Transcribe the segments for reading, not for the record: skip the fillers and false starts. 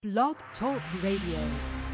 Blog Talk Radio.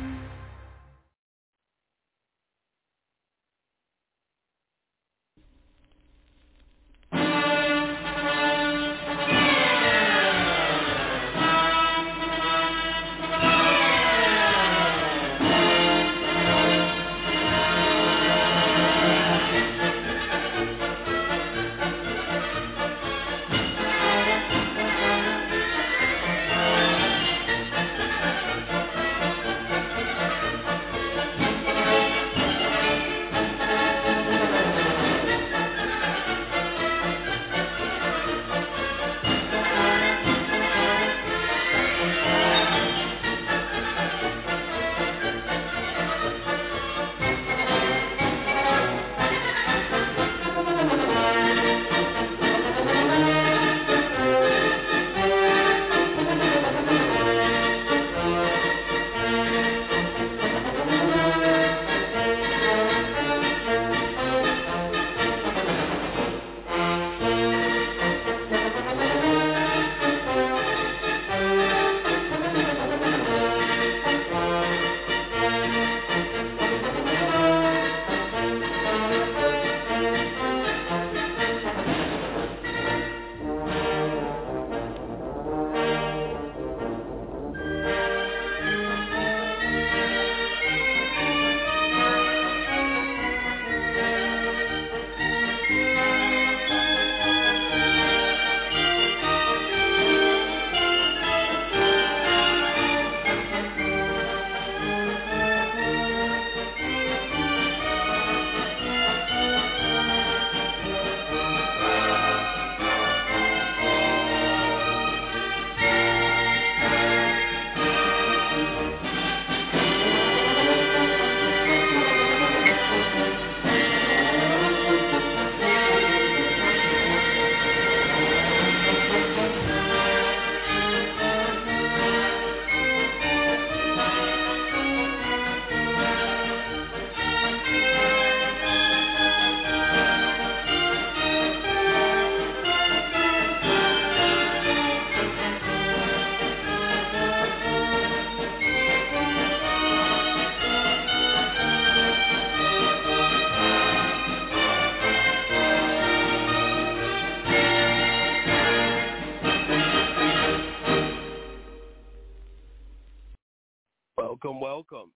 Welcome.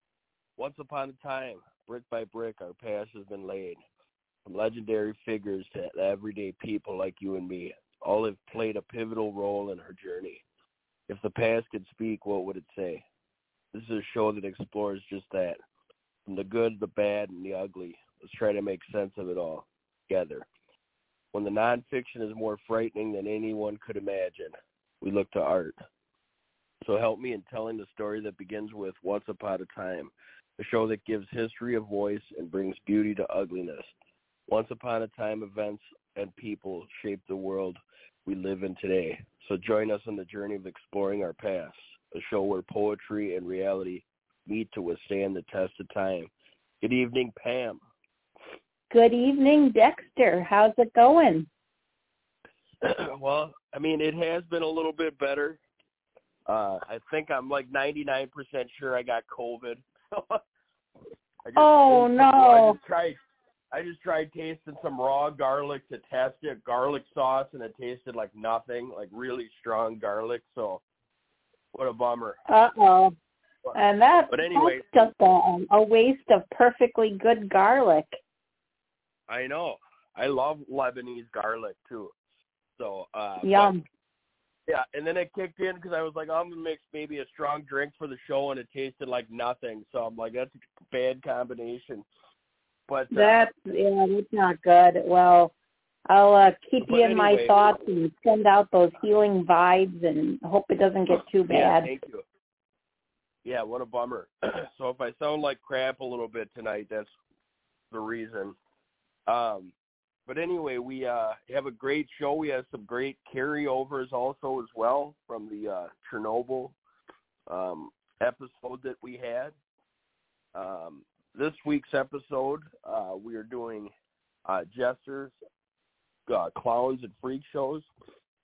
Once upon a time, brick by brick, our past has been laid. From legendary figures to everyday people like you and me, all have played a pivotal role in our journey. If the past could speak, what would it say? This is a show that explores just that. From the good, the bad, and the ugly, let's try to make sense of it all together. When the nonfiction is more frightening than anyone could imagine, we look to art. So help me in telling the story that begins with Once Upon a Time, a show that gives history a voice and brings beauty to ugliness. Once upon a time, events and people shaped the world we live in today. So join us on the journey of exploring our past, a show where poetry and reality meet to withstand the test of time. Good evening, Pam. Good evening, Dexter. How's it going? Well, I mean, it has been a little bit better. I think I'm like 99% sure I got COVID. No! I just tried tasting some raw garlic to test it, garlic sauce, and it tasted like nothing, like really strong garlic. So, what a bummer. Uh-oh. And that's just a waste of perfectly good garlic. I know. I love Lebanese garlic too. So, yum. Yeah, and then it kicked in because I was like, I'm going to mix maybe a strong drink for the show, and it tasted like nothing. So I'm like, that's a bad combination. But that's not good. Well, I'll keep you in my thoughts and send out those healing vibes and hope it doesn't get too bad. Yeah, thank you. Yeah, what a bummer. So if I sound like crap a little bit tonight, that's the reason. But anyway, we have a great show. We have some great carryovers also as well from the Chernobyl episode that we had. This week's episode, we are doing jesters, clowns, and freak shows.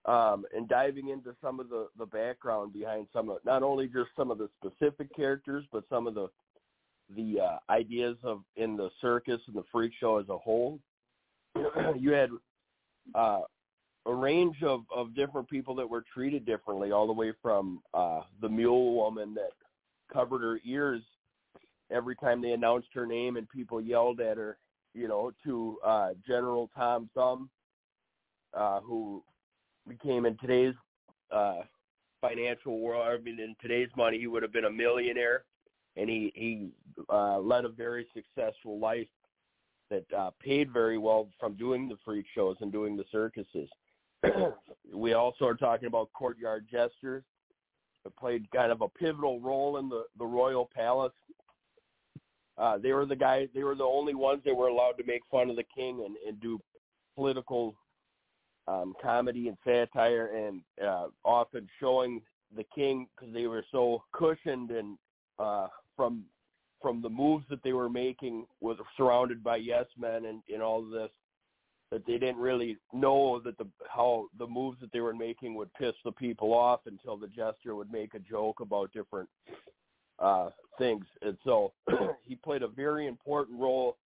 and diving into some of the background behind some of, not only just some of the specific characters, but some of the ideas of in the circus and the freak show as a whole. You had a range of different people that were treated differently, all the way from the mule woman that covered her ears every time they announced her name and people yelled at her, to General Tom Thumb, who became, in today's financial world, I mean, in today's money, he would have been a millionaire, and he led a very successful life that paid very well from doing the freak shows and doing the circuses. We also are talking about courtyard jesters that played kind of a pivotal role in the royal palace. They were the only ones that were allowed to make fun of the king and do political comedy and satire, and often showing the king, because they were so cushioned and from the moves that they were making, was surrounded by yes men and all of this, that they didn't really know that how the moves that they were making would piss the people off until the jester would make a joke about different things. And so he played a very important role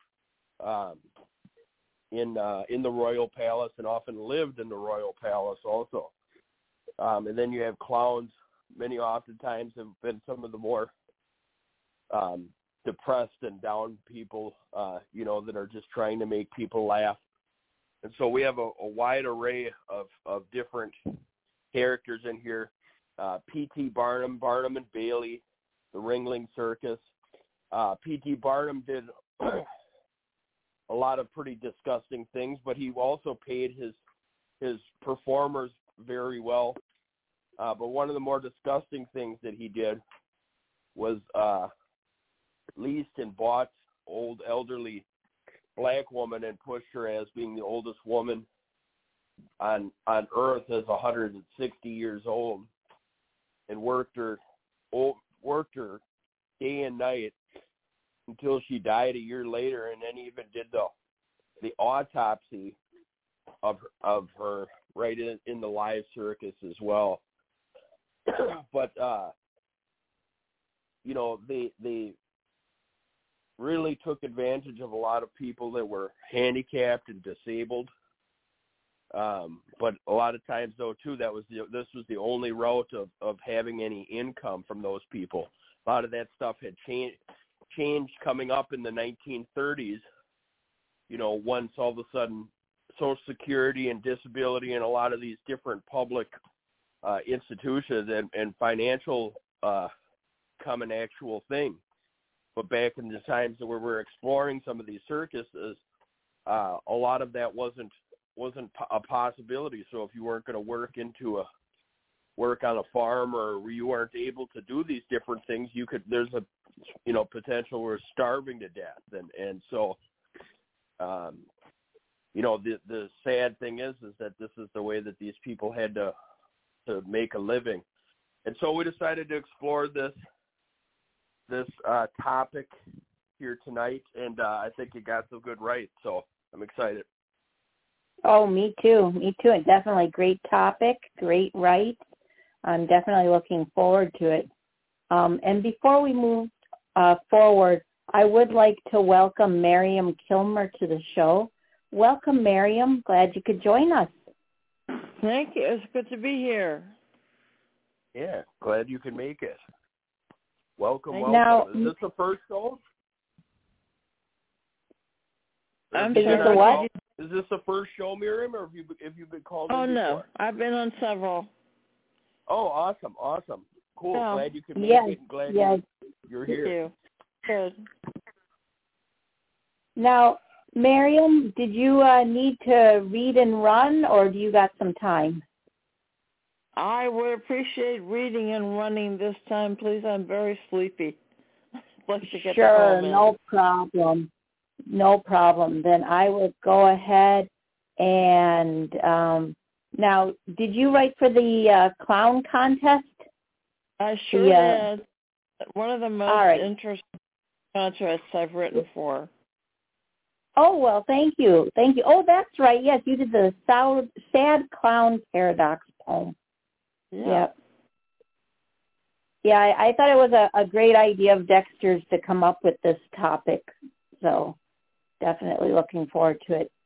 in the royal palace, and often lived in the royal palace also. And then you have clowns. Many oftentimes have been some of the more depressed and down people, that are just trying to make people laugh. And so we have a wide array of different characters in here. P.T. Barnum, Barnum and Bailey, the Ringling Circus. P.T. Barnum did a lot of pretty disgusting things, but he also paid his performers very well. But one of the more disgusting things that he did was leased and bought old elderly black woman and pushed her as being the oldest woman on earth, as 160 years old, and worked her day and night until she died a year later, and then even did the autopsy of her right in the live circus as well. But they really took advantage of a lot of people that were handicapped and disabled. But a lot of times, though, too, this was the only route of having any income from those people. A lot of that stuff had changed coming up in the 1930s. Once all of a sudden Social Security and disability and a lot of these different public institutions and financial come an actual thing. But back in the times where we're exploring some of these circuses, a lot of that wasn't a possibility. So if you weren't going to work on a farm, or you weren't able to do these different things, there's a potential we're starving to death. And so the sad thing is that this is the way that these people had to make a living. And so we decided to explore this topic here tonight, and I think you got some good right, so I'm excited. Oh, me too. It's definitely a great topic, great right. I'm definitely looking forward to it. And before we move forward, I would like to welcome Miriam Kilmer to the show. Welcome, Miriam. Glad you could join us. Thank you. It's good to be here. Yeah, glad you could make it. Welcome. Now, is this the first show? I'm sorry. sorry. What? Is this the first show, Miriam, or have you been called in before? No, I've been on several. Oh, awesome. Cool. Oh. Glad you could make it. And glad you're here. Thank you. Good. Now, Miriam, did you need to read and run, or do you got some time? I would appreciate reading and running this time, please. I'm very sleepy. Let's get Sure, no problem. Then I will go ahead and now, did you write for the clown contest? I sure did. One of the most interesting contests I've written for. Oh, well, thank you. Oh, that's right. Yes, you did the Sad Clown Paradox poem. Yeah. Yeah, I thought it was a great idea of Dexter's to come up with this topic. So definitely looking forward to it.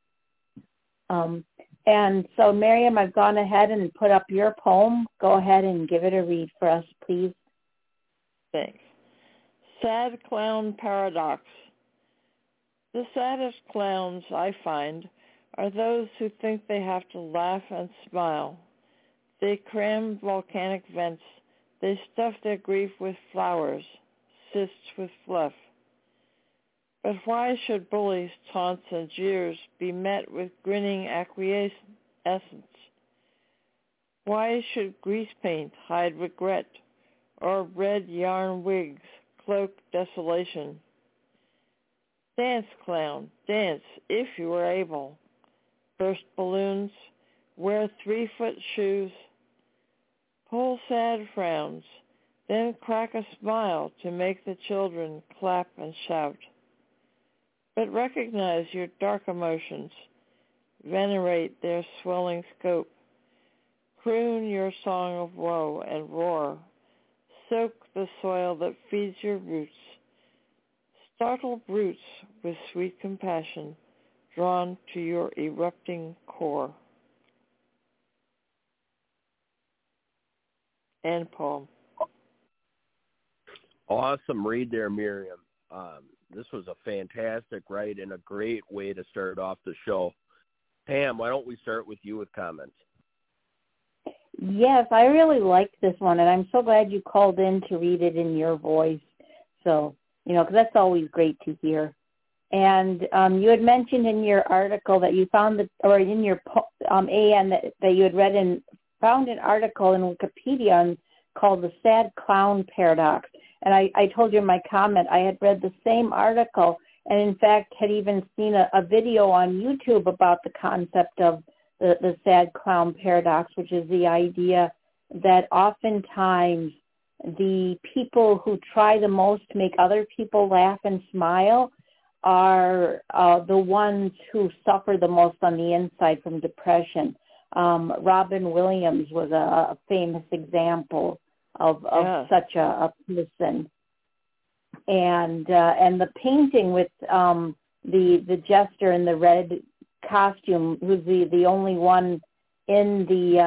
And so, Miriam, I've gone ahead and put up your poem. Go ahead and give it a read for us, please. Thanks. Sad Clown Paradox. The saddest clowns, I find, are those who think they have to laugh and smile. They cram volcanic vents. They stuff their grief with flowers, cysts with fluff. But why should bullies, taunts, and jeers be met with grinning acquiescence? Why should grease paint hide regret, or red yarn wigs cloak desolation? Dance, clown, dance, if you are able. Burst balloons, wear 3-foot shoes. Pull sad frowns, then crack a smile to make the children clap and shout. But recognize your dark emotions. Venerate their swelling scope. Croon your song of woe and roar. Soak the soil that feeds your roots. Startle brutes with sweet compassion, drawn to your erupting core. End poem. Awesome read there, Miriam. This was a fantastic write and a great way to start off the show. Pam, why don't we start with you with comments? Yes, I really liked this one, and I'm so glad you called in to read it in your voice. So, because that's always great to hear. And you had mentioned in your article that you found that, or in your AN that you had read and found an article in Wikipedia called The Sad Clown Paradox. And I told you in my comment I had read the same article and, in fact, had even seen a video on YouTube about the concept of the sad clown paradox, which is the idea that oftentimes the people who try the most to make other people laugh and smile are the ones who suffer the most on the inside from depression. Robin Williams was a famous example of such a person. And the painting with the jester in the red costume, who's the only one in the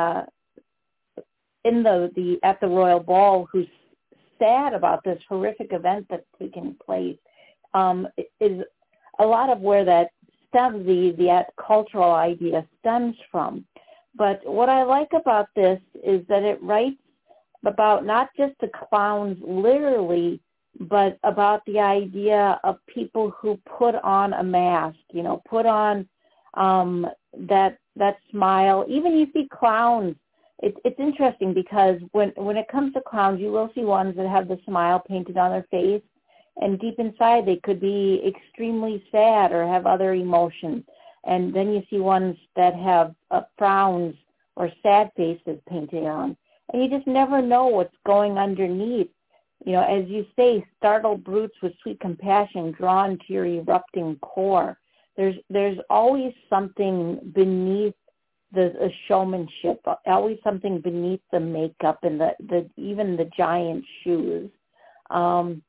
at the Royal Ball who's sad about this horrific event that's taken place, is a lot of where that stems, the cultural idea stems from. But what I like about this is that it writes about not just the clowns literally, but about the idea of people who put on a mask, put on that smile. Even you see clowns. It's interesting because when it comes to clowns, you will see ones that have the smile painted on their face, and deep inside they could be extremely sad or have other emotions. And then you see ones that have frowns or sad faces painted on. And you just never know what's going underneath. As you say, startled brutes with sweet compassion drawn to your erupting core. There's always something beneath the showmanship, always something beneath the makeup and even the giant shoes. And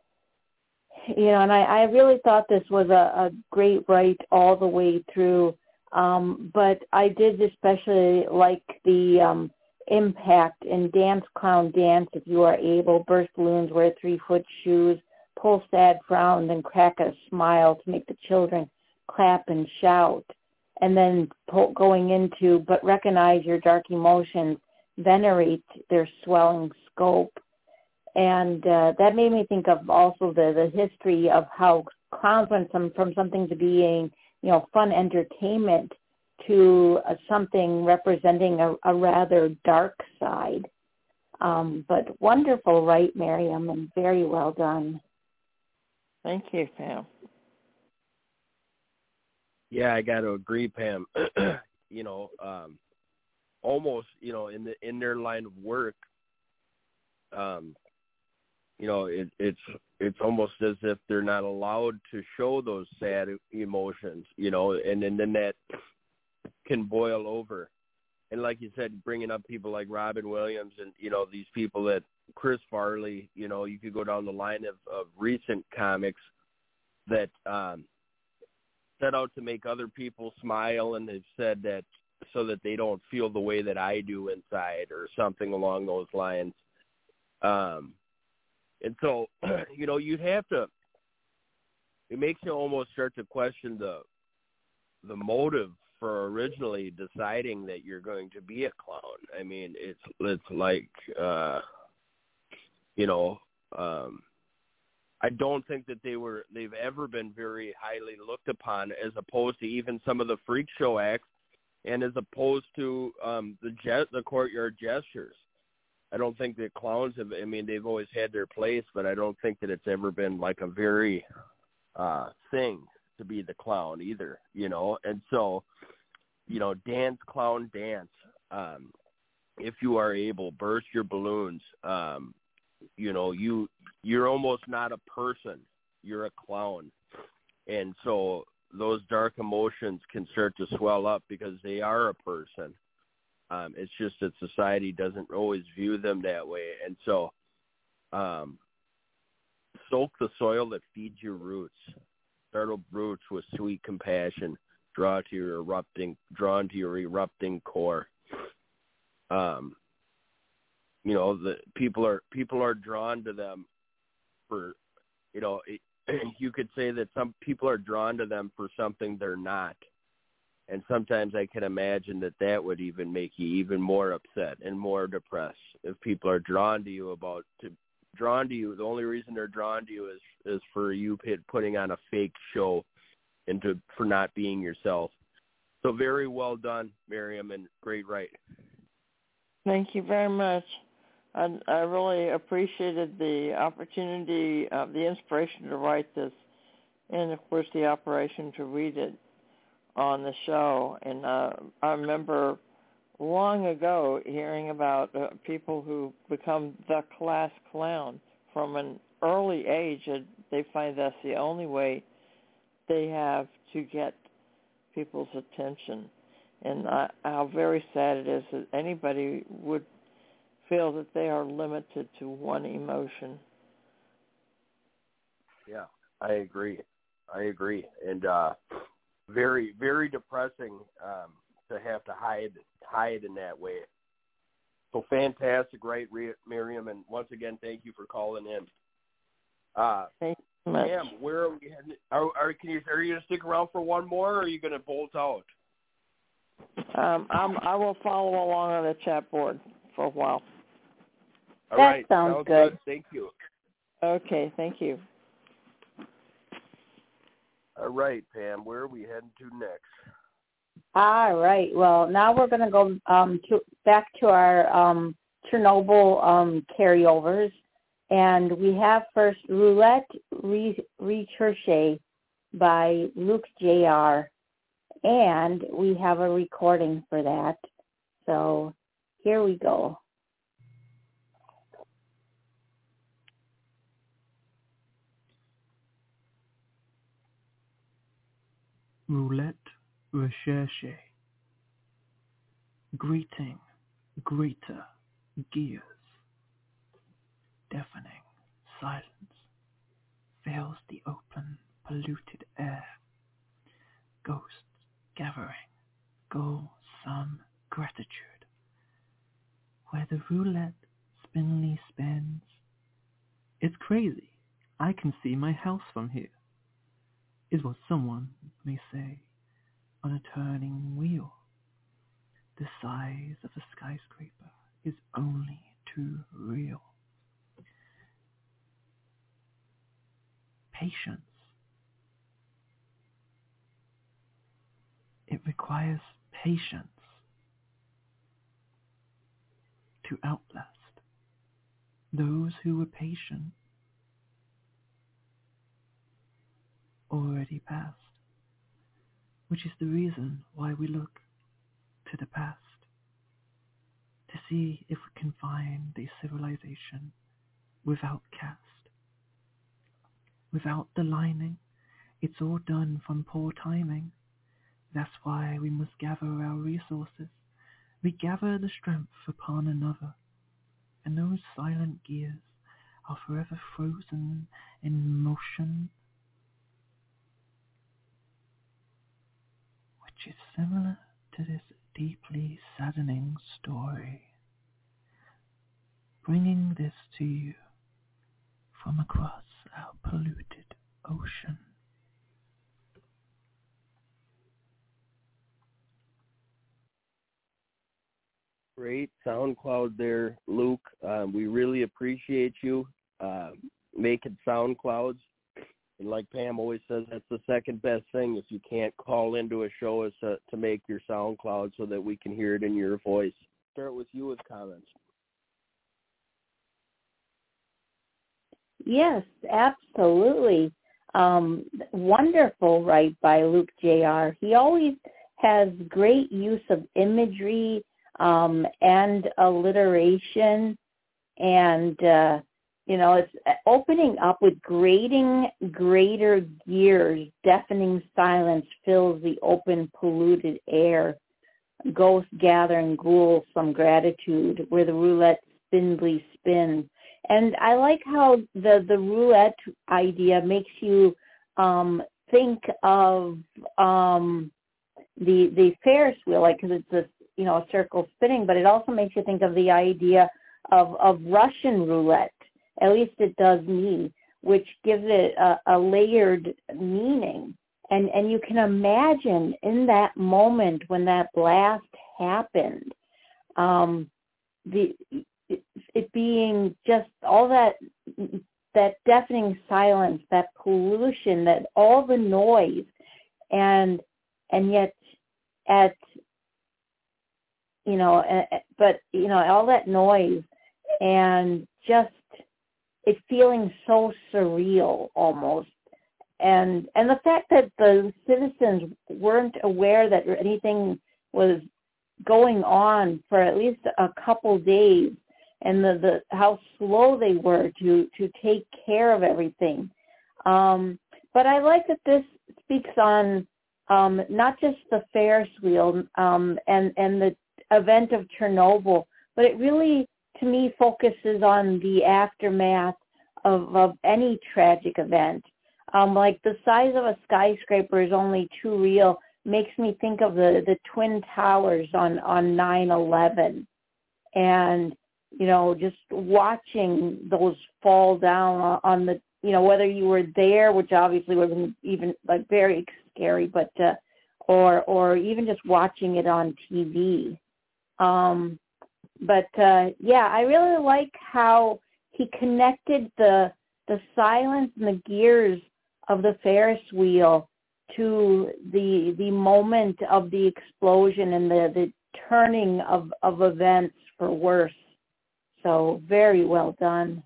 I really thought this was a great write all the way through. But I did especially like the impact in Dance, Clown, Dance, if you are able, burst balloons, wear 3-foot shoes, pull sad frowns, and crack a smile to make the children clap and shout. And then going into, but recognize your dark emotions, venerate their swelling scope. And that made me think of also the history of how clowns went from something to being, fun entertainment to something representing a rather dark side. But wonderful, right, Miriam, and very well done. Thank you, Pam. Yeah, I got to agree, Pam. Almost, in their line of work, it's almost as if they're not allowed to show those sad emotions, and then that can boil over. and like you said, bringing up people like Robin Williams and, these people that Chris Farley, you could go down the line of recent comics that set out to make other people smile, and they've said that so that they don't feel the way that I do inside or something along those lines. And so, you'd have to, it makes you almost start to question the motive for originally deciding that you're going to be a clown. I mean, it's like, I don't think that they've ever been very highly looked upon, as opposed to even some of the freak show acts, and as opposed to the courtyard gestures. I don't think that clowns have, they've always had their place, but I don't think that it's ever been like a very thing to be the clown either, And so, dance, clown, dance. If you are able, burst your balloons. You're almost not a person. You're a clown. And so those dark emotions can start to swell up because they are a person. It's just that society doesn't always view them that way. And so soak the soil that feeds your roots. Startle roots with sweet compassion. Drawn to your erupting core. The people are drawn to them for, you could say that some people are drawn to them for something they're not. And sometimes I can imagine that would even make you even more upset and more depressed if people are drawn to you. The only reason they're drawn to you is for you putting on a fake show and for not being yourself. So very well done, Miriam, and great write. Thank you very much. I really appreciated the opportunity, the inspiration to write this, and, of course, the operation to read it on the show. And I remember long ago hearing about people who become the class clown from an early age, and they find that's the only way they have to get people's attention. And how very sad it is that anybody would feel that they are limited to one emotion. Yeah, I agree. And very, very depressing to have to hide in that way. So fantastic, right, Miriam? And once again, thank you for calling in. Thank you so much. Ma'am, where are we heading? Are you going to stick around for one more, or are you going to bolt out? I will follow along on the chat board for a while. All right. Sounds good. Thank you. Okay, thank you. All right, Pam, where are we heading to next? All right. Well, now we're going to go back to our Chernobyl carryovers. And we have first Roulette Recherche by Luke Jr. And we have a recording for that. So here we go. Roulette Recherche. Greeting, greater gears. Deafening silence fills the open, polluted air. Ghosts gathering, go some gratitude. Where the roulette spinly spins. It's crazy. I can see my house from here. Is what someone may say on a turning wheel. The size of a skyscraper is only too real. Patience. It requires patience to outlast those who were patient already passed, which is the reason why we look to the past to see if we can find a civilization without caste. Without the lining, it's all done from poor timing. That's why we must gather our resources We gather the strength upon another, and those silent gears are forever frozen in motion, which is similar to this deeply saddening story, bringing this to you from across our polluted ocean. Great SoundCloud there, Luke. We really appreciate you making SoundClouds. And like Pam always says, that's the second best thing if you can't call into a show is to make your SoundCloud so that we can hear it in your voice. Start with you with comments. Yes, absolutely. Wonderful write by Luke Jr. He always has great use of imagery and alliteration, and it's opening up with greater gears. Deafening silence fills the open, polluted air. Ghosts gather and ghoul some gratitude where the roulette spindly spins. And I like how the roulette idea makes you think of the Ferris wheel, like, because it's a circle spinning, but it also makes you think of the idea of Russian roulette. At least it does me, which gives it a layered meaning. And you can imagine in that moment when that blast happened, it being just all that deafening silence, that pollution, that all the noise, and yet all that noise and just it feeling so surreal almost. And the fact that the citizens weren't aware that anything was going on for at least a couple days, and the how slow they were to take care of everything. But I like that this speaks on not just the Ferris wheel and the event of Chernobyl, but it really, to me, focuses on the aftermath of any tragic event. Like the size of a skyscraper is only too real, makes me think of the Twin Towers on 9/11. And, just watching those fall down on the, whether you were there, which obviously wasn't even like very scary, but, or even just watching it on TV. I really like how he connected the silence and the gears of the Ferris wheel to the moment of the explosion and the turning of events for worse. So very well done.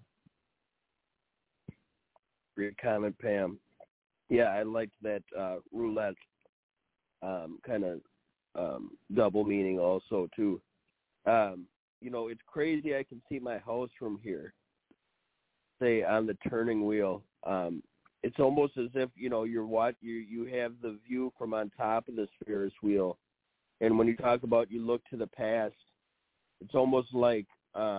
Great comment, Pam. Yeah, I liked that roulette kind of double meaning also too. It's crazy. I can see my house from here, say on the turning wheel. It's almost as if you have the view from on top of this Ferris wheel, and when you talk about you look to the past, it's almost like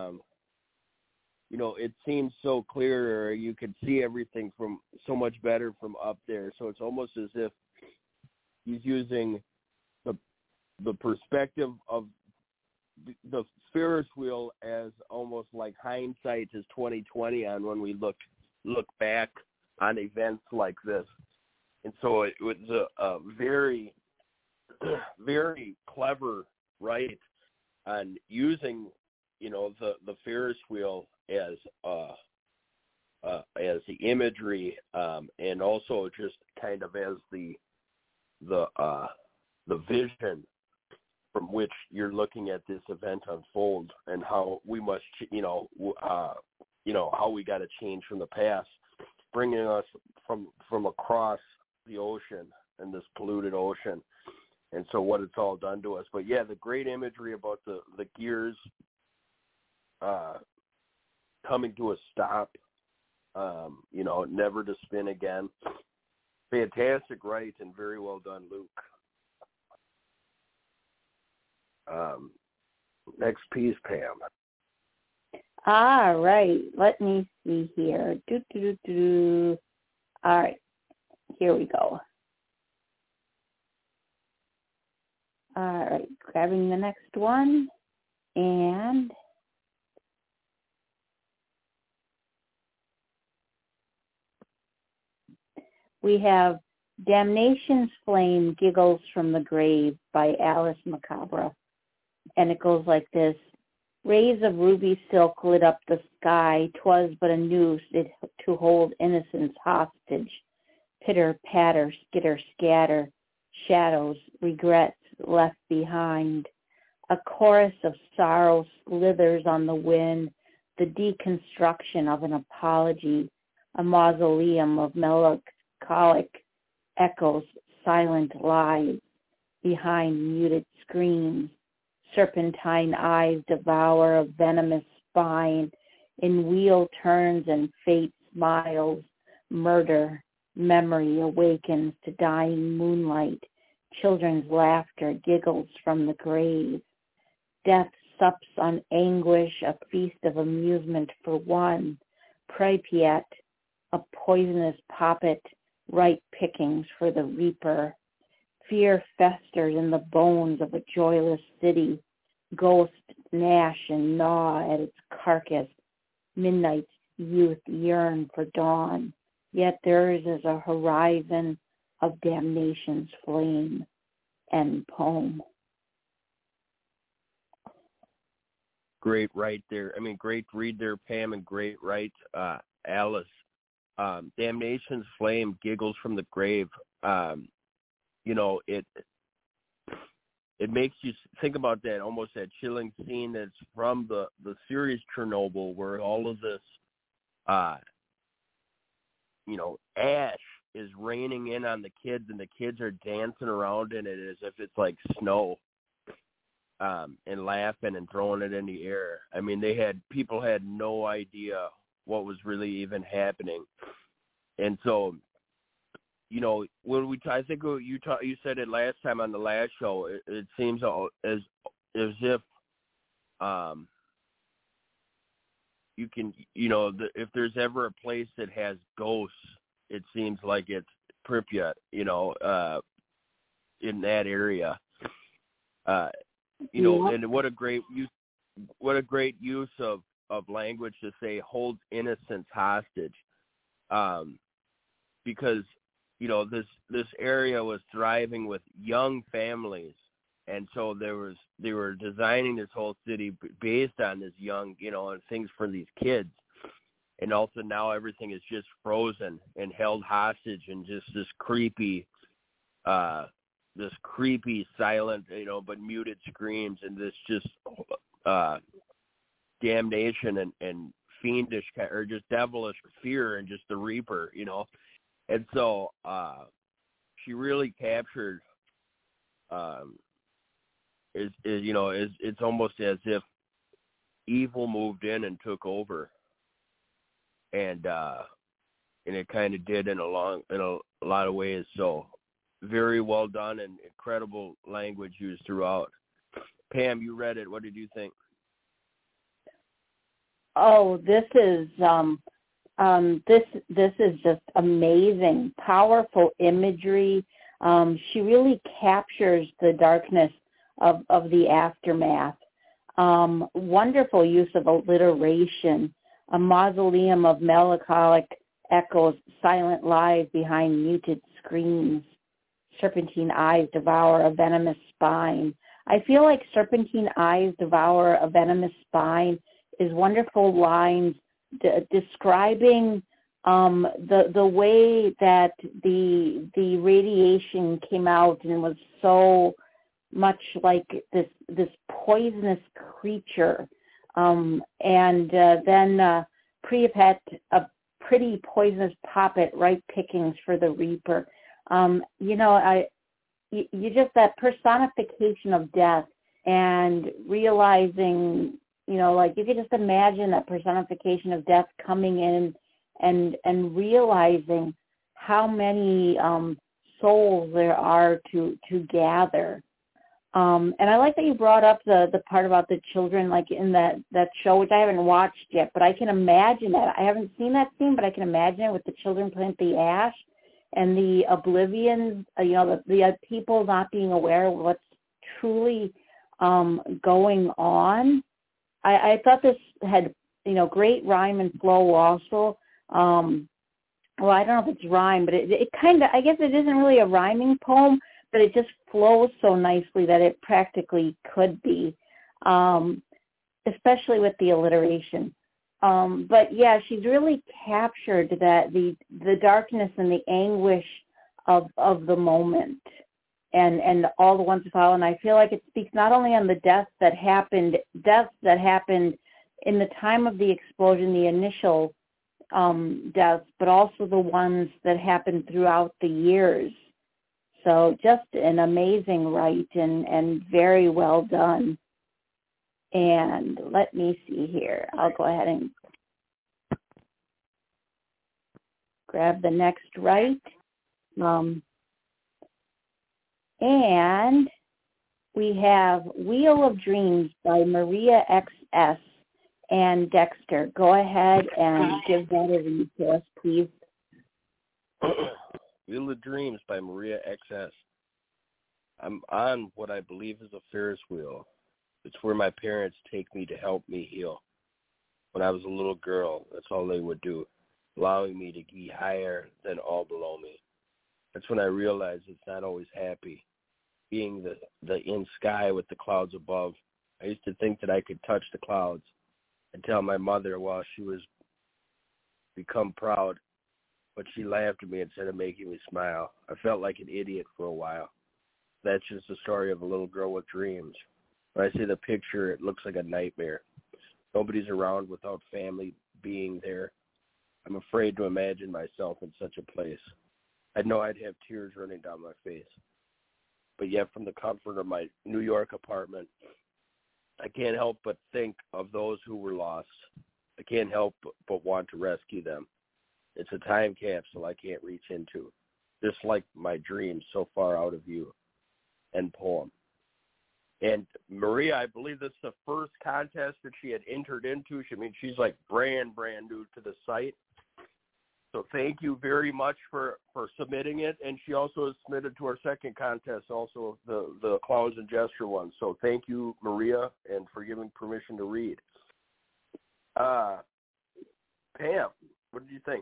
it seems so clear, or you could see everything from so much better from up there. So it's almost as if he's using the perspective of the Ferris wheel as almost like hindsight is 20/20 on when we look back on events like this. And so it was a very, very clever write on using, the Ferris wheel as the imagery, and also just kind of as the vision from which you're looking at this event unfold, and how we must, how we got to change from the past, bringing us from across the ocean and this polluted ocean, and so what it's all done to us. But yeah, the great imagery about the gears coming to a stop, never to spin again. Fantastic write and very well done, Luke. Next piece, Pam. All right. Let me see here. All right. Here we go. All right. Grabbing the next one. And we have Damnation's Flame Giggles from the Grave by Alice Macabre. And it goes like this. Rays of ruby silk lit up the sky. 'Twas but a noose it to hold innocence hostage. Pitter, patter, skitter, scatter. Shadows, regrets left behind. A chorus of sorrow slithers on the wind. The deconstruction of an apology. A mausoleum of melancholic echoes, silent lies behind muted screams. Serpentine eyes devour a venomous spine. In wheel turns and fate smiles. Murder, memory awakens to dying moonlight. Children's laughter giggles from the grave. Death sups on anguish, a feast of amusement for one. Pripyat, a poisonous poppet, ripe pickings for the reaper. Fear festers in the bones of a joyless city. Ghosts gnash and gnaw at its carcass. Midnight's youth yearn for dawn. Yet theirs is a horizon of damnation's flame. End poem. Great right there. I mean, great read there, Pam, and great right, Alice. Damnation's Flame Giggles from the Grave. You know, it makes you think about that, almost that chilling scene that's from the series Chernobyl, where all of this, you know, ash is raining in on the kids, and the kids are dancing around in it as if it's like snow, and laughing and throwing it in the air. I mean, people had no idea what was really even happening. And so, you know, when I think you said it last time on the last show, it seems as if you can, you know, if there's ever a place that has ghosts, it seems like it's Pripyat, you know, in that area. You know, and what a great use of language to say holds innocence hostage, because, you know, this area was thriving with young families, and so they were designing this whole city based on this young, you know, and things for these kids, and also now everything is just frozen and held hostage, and just this creepy silent, you know, but muted screams, and this just damnation and fiendish or just devilish fear and just the Reaper, you know. And so she really captured it's almost as if evil moved in and took over, and it kind of did in a lot of ways. So very well done and incredible language used throughout. Pam, you read it. What did you think? Oh, this is this is just amazing, powerful imagery. She really captures the darkness of the aftermath. Wonderful use of alliteration. A mausoleum of melancholic echoes, silent lies behind muted screams. Serpentine eyes devour a venomous spine. I feel like serpentine eyes devour a venomous spine is wonderful lines describing the way that the radiation came out and was so much like this poisonous creature, and then Pripyat, a pretty poisonous poppet, ripe pickings for the Reaper. You know, you just, that personification of death, and realizing, you know, like you could just imagine that personification of death coming in and realizing how many souls there are to gather. And I like that you brought up the part about the children, like in that show, which I haven't watched yet, but I can imagine that. I haven't seen that scene, but I can imagine it with the children playing the ash and the oblivion, the people not being aware of what's truly going on. I thought this had, great rhyme and flow also. Well, I don't know if it's rhyme, but it kind of, I guess it isn't really a rhyming poem, but it just flows so nicely that it practically could be, especially with the alliteration. But yeah, she's really captured that the darkness and the anguish of the moment and all the ones that follow. And I feel like it speaks not only on the deaths that happened in the time of the explosion, the initial deaths, but also the ones that happened throughout the years. So just an amazing write and very well done. And let me see here. I'll go ahead and grab the next write. And we have Wheel of Dreams by Maria XS and Dexter. Go ahead and give that a read to us, please. Wheel of Dreams by Maria XS. I'm on what I believe is a Ferris wheel. It's where my parents take me to help me heal. When I was a little girl, that's all they would do, allowing me to be higher than all below me. That's when I realized it's not always happy. Being the in sky with the clouds above, I used to think that I could touch the clouds and tell my mother while she was become proud, but she laughed at me instead of making me smile. I felt like an idiot for a while. That's just the story of a little girl with dreams. When I see the picture, it looks like a nightmare. Nobody's around without family being there. I'm afraid to imagine myself in such a place. I know I'd have tears running down my face. But yet from the comfort of my New York apartment, I can't help but think of those who were lost. I can't help but want to rescue them. It's a time capsule I can't reach into, just like my dreams so far out of you. End poem. And Maria, I believe this is the first contest that she had entered into. She's like brand new to the site. So thank you very much for submitting it. And she also has submitted to our second contest, also the Clowns and Gesture one. So thank you, Maria, and for giving permission to read. Pam, what did you think?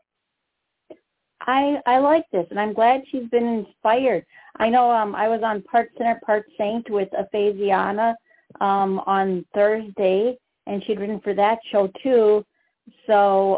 I like this, and I'm glad she's been inspired. I know I was on Part Sinner, Part Saint with Aphasiana on Thursday, and she'd written for that show too. So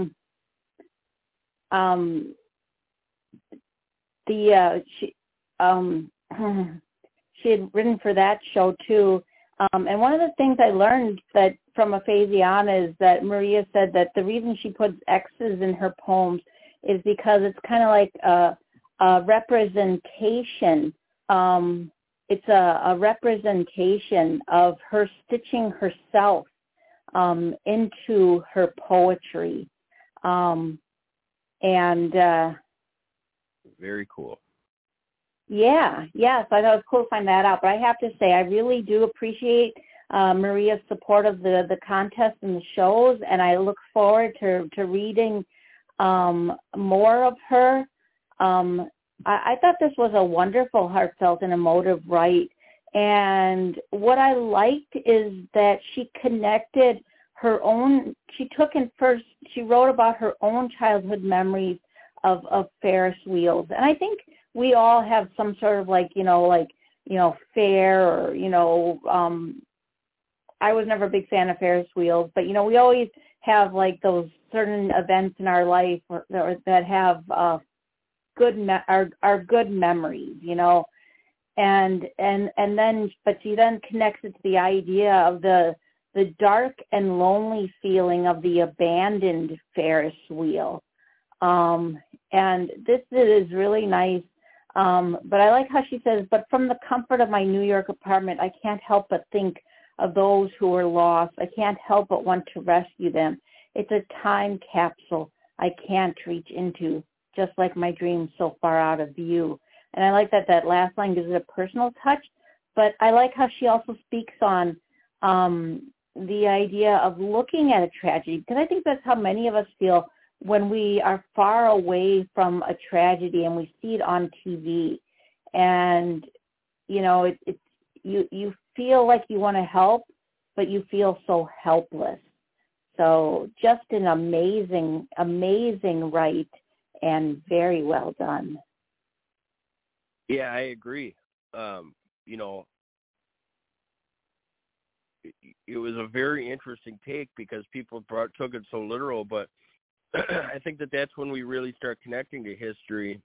she had written for that show too. And one of the things I learned that from Aphasiana is that Maria said that the reason she puts X's in her poems is because it's kind of like a representation. It's a representation of her stitching herself into her poetry. Very cool. Yeah. So I thought it was cool to find that out. But I have to say, I really do appreciate Maria's support of the contest and the shows, and I look forward to reading more of her. I thought this was a wonderful, heartfelt, and emotive write. And what I liked is that she connected her own, she wrote about her own childhood memories of Ferris wheels. And I think we all have some sort of fair or, I was never a big fan of Ferris wheels, but, we always have like those certain events in our life that have good memories, and then, but she then connects it to the idea of the dark and lonely feeling of the abandoned Ferris wheel. And this is really nice. But I like how she says, but from the comfort of my New York apartment, I can't help but think of those who are lost. I can't help but want to rescue them. It's a time capsule I can't reach into, just like my dreams so far out of view. And I like that last line gives it a personal touch, But I like how she also speaks on the idea of looking at a tragedy, because I think that's how many of us feel when we are far away from a tragedy and we see it on TV. And, you know, you feel like you want to help, but you feel so helpless. So just an amazing, amazing write, and very well done. Yeah, I agree. You know, it was a very interesting take because people took it so literal, but I think that's when we really start connecting to history,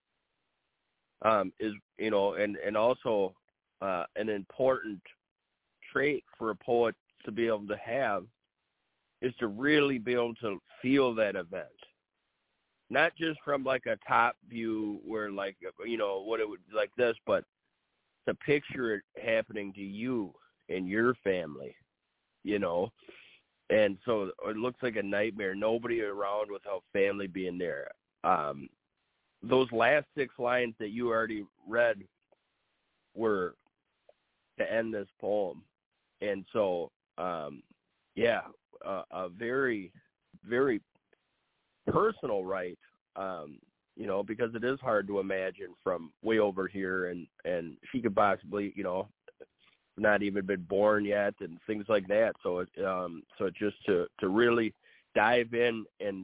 is, you know, and also an important trait for a poet to be able to have is to really be able to feel that event. Not just from like a top view where, like, you know, what it would be like this, but to picture it happening to you and your family, you know. And so it looks like a nightmare. Nobody around without family being there. Those last 6 lines that you already read were to end this poem. And so, yeah, a very, very personal write, you know, because it is hard to imagine from way over here, and she could possibly, you know, not even been born yet and things like that. So so just to really dive in and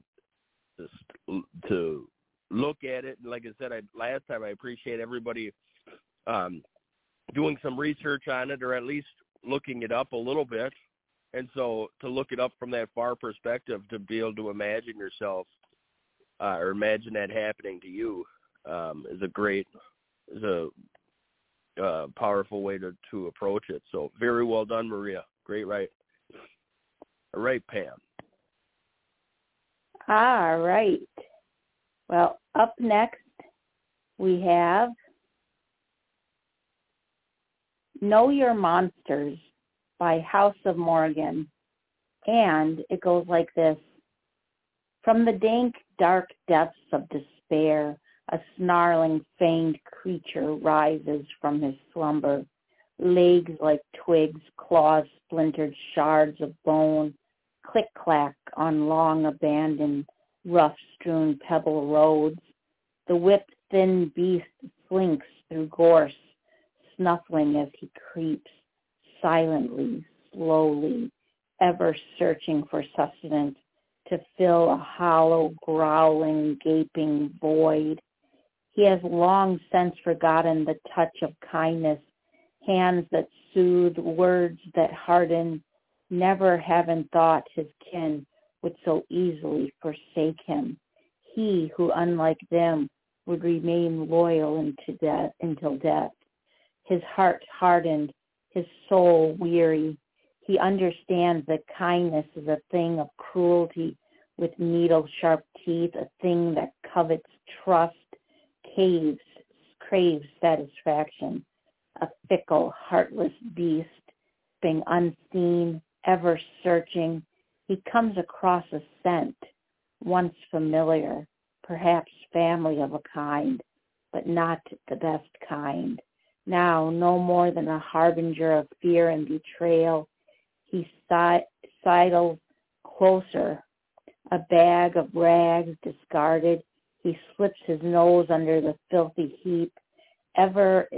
to look at it, and like I said last time, I appreciate everybody doing some research on it, or at least looking it up a little bit. And so to look it up from that far perspective, to be able to imagine yourself or imagine that happening to you is a powerful way to approach it. So very well done, Maria. Great write. All right, Pam. All right. Well, up next we have Know Your Monsters by House of Morgan. And it goes like this. From the dank, dark depths of despair, a snarling, fanged creature rises from his slumber. Legs like twigs, claws splintered shards of bone, click-clack on long-abandoned, rough-strewn pebble roads. The whipped, thin beast slinks through gorse, snuffling as he creeps, silently, slowly, ever searching for sustenance to fill a hollow, growling, gaping void. He has long since forgotten the touch of kindness, hands that soothe, words that harden, never having thought his kin would so easily forsake him. He who, unlike them, would remain loyal until death. His heart hardened, his soul weary. He understands that kindness is a thing of cruelty with needle-sharp teeth, a thing that covets trust, craves satisfaction, a fickle, heartless beast, being unseen, ever searching. He comes across a scent, once familiar, perhaps family of a kind, but not the best kind. Now no more than a harbinger of fear and betrayal. He sidles closer, a bag of rags discarded. He slips his nose under the filthy heap, every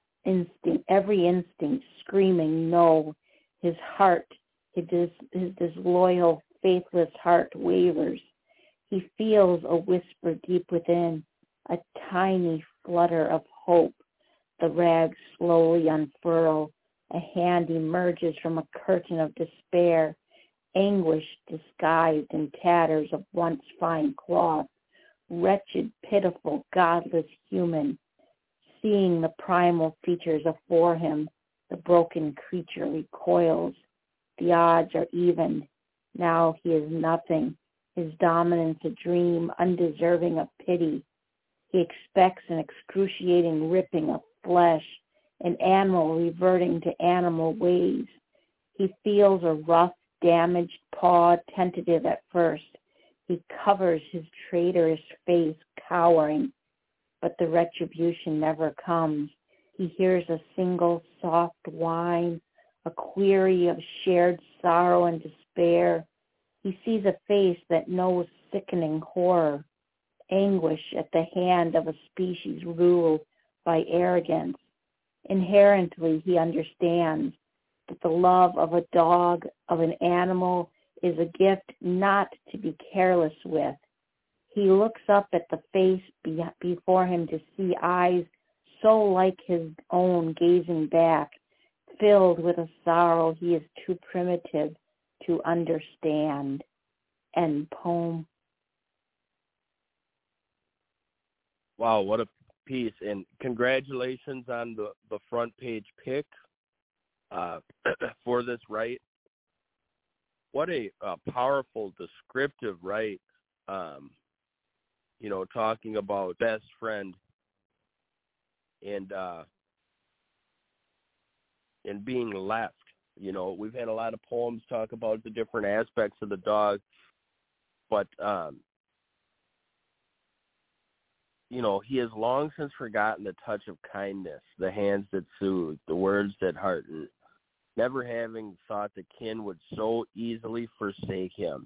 instinct screaming no. His heart, his disloyal, faithless heart wavers. He feels a whisper deep within, a tiny flutter of hope. The rags slowly unfurl. A hand emerges from a curtain of despair, anguish disguised in tatters of once fine cloth. Wretched, pitiful, godless human. Seeing the primal features afore him, the broken creature recoils. The odds are even. Now he is nothing. His dominance a dream, undeserving of pity. He expects an excruciating ripping of flesh, an animal reverting to animal ways. He feels a rough, damaged paw, tentative at first. He covers his traitorous face, cowering, but the retribution never comes. He hears a single soft whine, a query of shared sorrow and despair. He sees a face that knows sickening horror, anguish at the hand of a species ruled by arrogance. Inherently, he understands that the love of a dog, of an animal, is a gift not to be careless with. He looks up at the face before him to see eyes so like his own gazing back, filled with a sorrow he is too primitive to understand. End poem. Wow, what a piece. And congratulations on the front page pick for this write. What a powerful, descriptive write, talking about best friend and being left. We've had a lot of poems talk about the different aspects of the dog, but he has long since forgotten the touch of kindness, the hands that soothe, the words that hearten, never having thought the kin would so easily forsake him.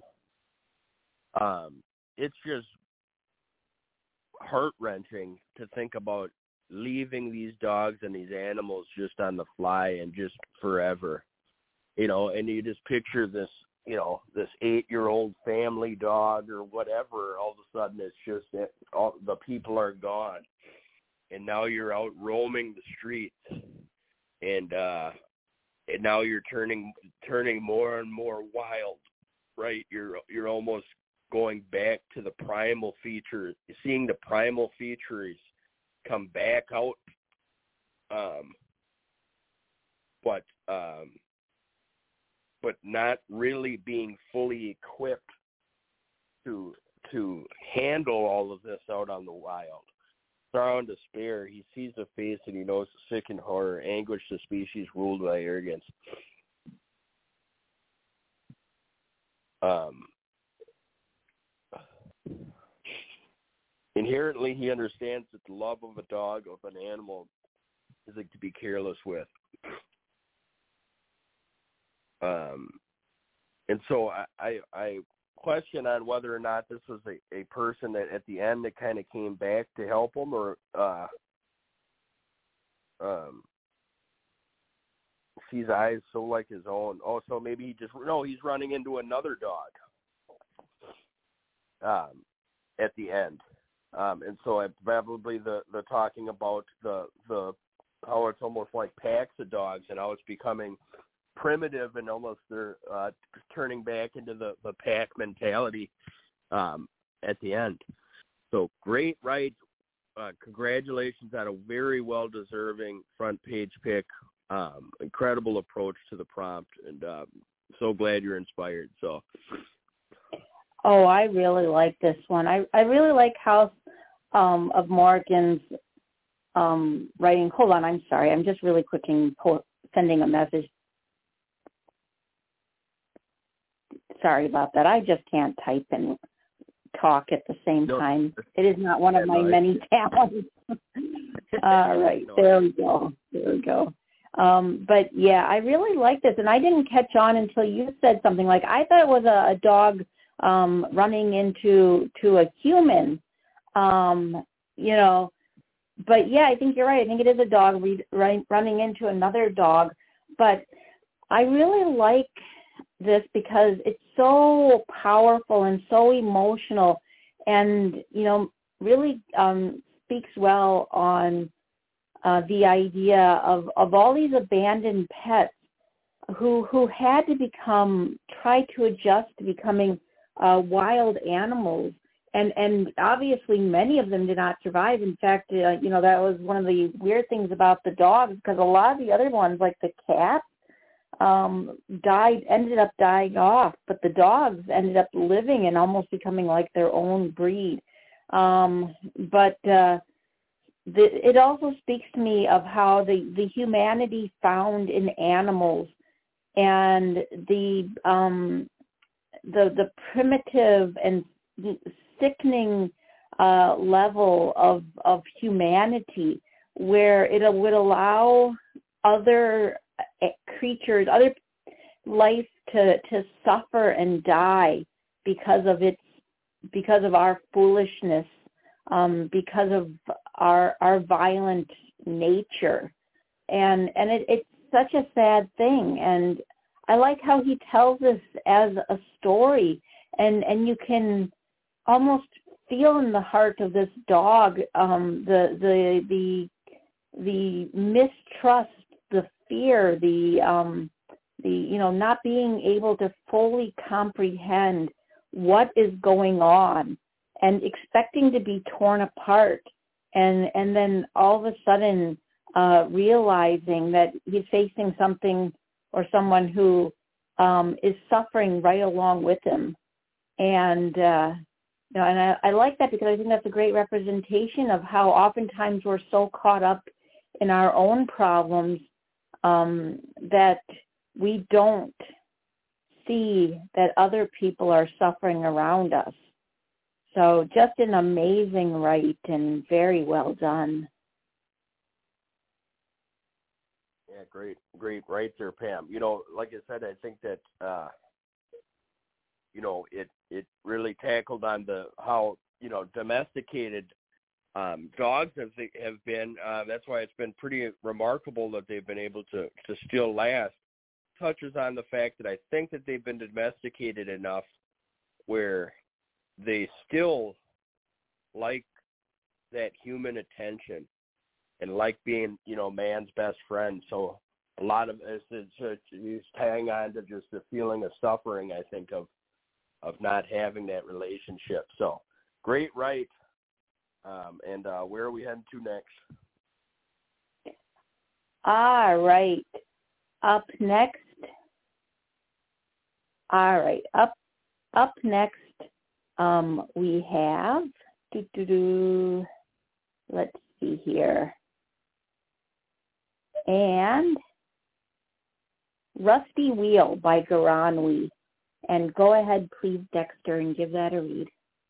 It's just heart-wrenching to think about leaving these dogs and these animals just on the fly and just forever, and you just picture this, this 8-year-old family dog or whatever. All of a sudden it's just that all the people are gone, and now you're out roaming the streets, and now you're turning more and more wild, right? You're almost going back to the primal features, seeing the primal features come back out, but not really being fully equipped to handle all of this out on the wild. Sorrow and despair, he sees the face and he knows the sick and horror, anguish the species ruled by arrogance. Inherently, he understands that the love of a dog, of an animal, is like to be careless with. And so I question on whether or not this was a person that at the end that kind of came back to help him, or sees eyes so like his own. Oh, so maybe he's running into another dog at the end. And so probably the talking about the how it's almost like packs of dogs and how it's becoming primitive and almost they're turning back into the pack mentality at the end. So great write. Congratulations on a very well-deserving front page pick. Incredible approach to the prompt, and so glad you're inspired. So. Oh, I really like this one. I really like House of Morgan's writing. Hold on, I'm sorry. I'm just really quickly sending a message. Sorry about that. I just can't type and talk at the same time. It is not one of my many talents. All right, there we go. But yeah, I really like this, and I didn't catch on until you said something like, I thought it was a dog running into a human, But yeah, I think you're right. I think it is a dog running into another dog. But I really like this because it's so powerful and so emotional, and really speaks well on the idea of all these abandoned pets who had to try to adjust to becoming wild animals. And obviously many of them did not survive. In fact, that was one of the weird things about the dogs, because a lot of the other ones, like the cats, ended up dying off, but the dogs ended up living and almost becoming like their own breed. It also speaks to me of how the humanity found in animals and the primitive and sickening level of humanity where it would allow other creatures, other life to suffer and die because of our foolishness, because of our violent nature. And it's such a sad thing. And I like how he tells this as a story, and you can almost feel in the heart of this dog the mistrust, the fear, the not being able to fully comprehend what is going on, and expecting to be torn apart, and then all of a sudden realizing that he's facing something or someone who is suffering right along with him. And and I like that, because I think that's a great representation of how oftentimes we're so caught up in our own problems that we don't see that other people are suffering around us. So just an amazing write, and very well done. Yeah, great right there, Pam. Like I said, I think that it really tackled on how domesticated dogs have been. That's why it's been pretty remarkable that they've been able to still last. Touches on the fact that I think that they've been domesticated enough where they still like that human attention and like being, man's best friend. So a lot of it's tying on to just the feeling of suffering, I think, of not having that relationship. So great write. And where are we heading to next? All right. Up next. All right. Up next, we have, let's see here. And Rusty Wheel by Garanwi. And go ahead, please, Dexter, and give that a read.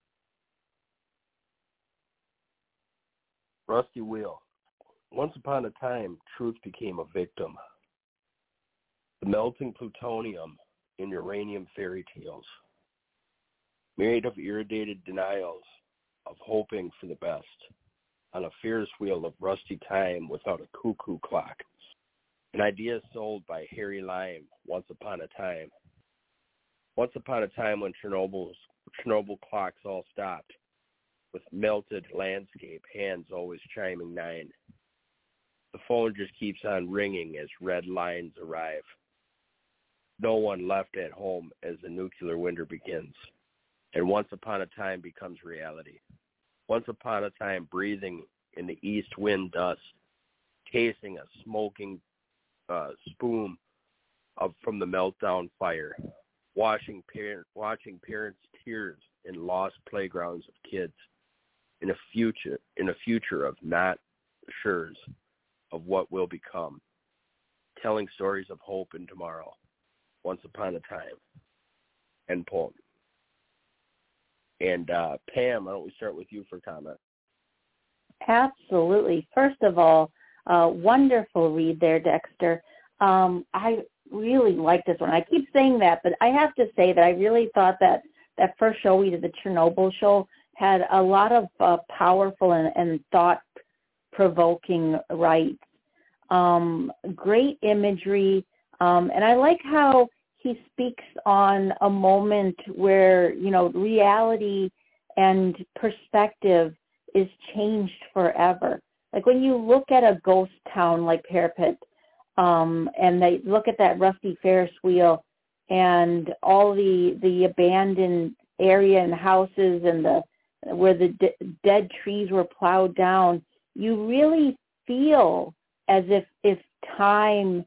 Rusty Wheel. Once upon a time, truth became a victim. The melting plutonium in uranium fairy tales, made of irradiated denials of hoping for the best, on a Ferris wheel of rusty time without a cuckoo clock. An idea sold by Harry Lime, once upon a time. Once upon a time when Chernobyl clocks all stopped, with melted landscape, hands always chiming 9. The phone just keeps on ringing as red lines arrive. No one left at home as the nuclear winter begins, and once upon a time becomes reality. Once upon a time breathing in the east wind dust, tasting a smoking spume from the meltdown fire, watching parents' tears in lost playgrounds of kids, in a future of not sures of what will become, telling stories of hope in tomorrow. Once upon a time. End poem. And Pam, why don't we start with you for comment? Absolutely. First of all, wonderful read there, Dexter. I really like this one. I keep saying that, but I have to say that I really thought that first show we did, the Chernobyl show, had a lot of powerful and thought-provoking writes. Great imagery. And I like how he speaks on a moment where, reality and perspective is changed forever. Like when you look at a ghost town like Parapet, and they look at that rusty Ferris wheel and all the abandoned area and houses and where the dead trees were plowed down, you really feel as if time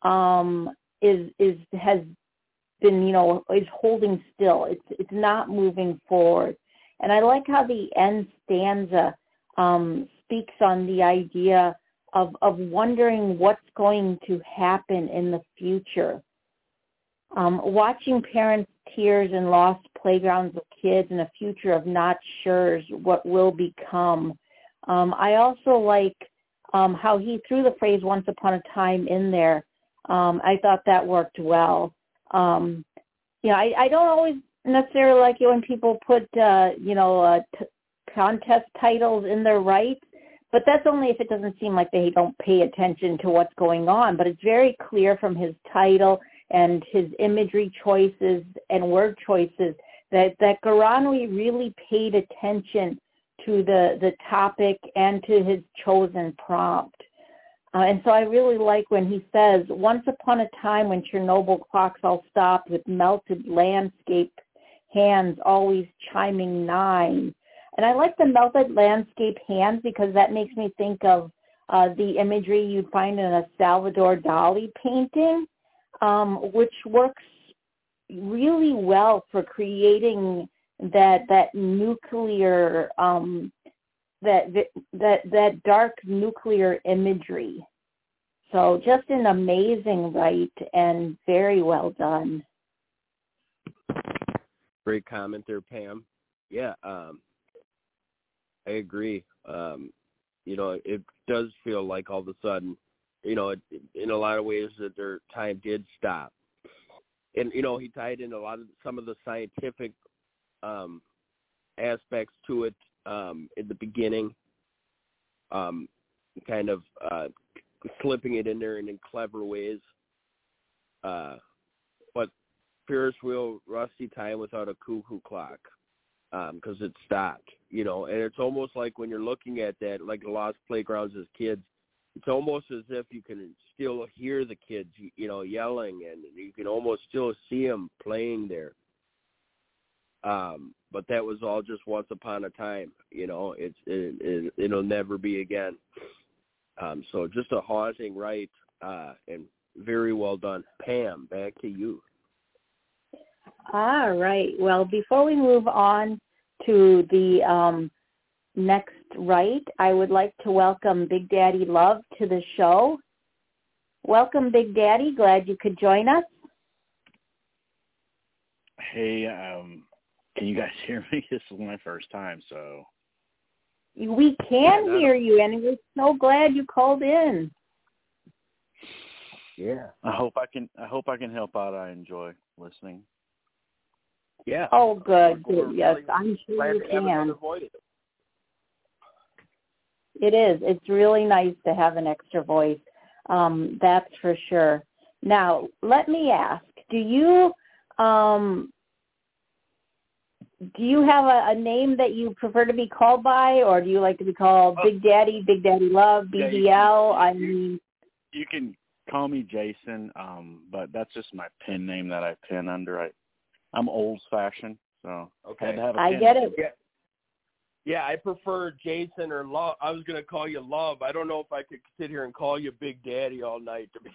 has been, is holding still. It's not moving forward. And I like how the end stanza speaks on the idea of wondering what's going to happen in the future. Watching parents' tears and lost playgrounds of kids in a future of not sure what will become. I also like how he threw the phrase "once upon a time" in there. I thought that worked well. I don't always necessarily like it when people put, contest titles in their rights, but that's only if it doesn't seem like they don't pay attention to what's going on. But it's very clear from his title and his imagery choices and word choices that Garanwi really paid attention to the topic and to his chosen prompt. And so I really like when he says, "Once upon a time when Chernobyl clocks all stopped with melted landscape hands always chiming 9. And I like the melted landscape hands because that makes me think of the imagery you'd find in a Salvador Dali painting, which works really well for creating that nuclear that dark nuclear imagery. So just an amazing write and very well done. Great comment there, Pam. Yeah, I agree. It does feel like all of a sudden, in a lot of ways that their time did stop. And, he tied in some of the scientific aspects to it in the beginning, kind of slipping it in there in clever ways. But Ferris wheel, rusty time without a cuckoo clock, because it stopped, and it's almost like when you're looking at that, like the Lost Playgrounds as kids, it's almost as if you can still hear the kids, yelling, and you can almost still see them playing there. But that was all just once upon a time, it'll never be again. So just a haunting write, and very well done. Pam, back to you. All right. Well, before we move on to the next write, I would like to welcome Big Daddy Love to the show. Welcome, Big Daddy. Glad you could join us. Hey, can you guys hear me? This is my first time, so. We can hear you, and we're so glad you called in. Yeah. I hope I can help out. I enjoy listening. Yeah. Oh, good. Yes, I'm sure you can. It is. It's really nice to have an extra voice. That's for sure. Now, let me ask, do you have a name that you prefer to be called by, or do you like to be called Big Daddy Love, BDL? You can call me Jason, but that's just my pen name that I pen under. I'm old-fashioned, so okay. I had to have a I pen get name. it. Yeah, I prefer Jason or Love. I was going to call you Love. I don't know if I could sit here and call you Big Daddy all night. To be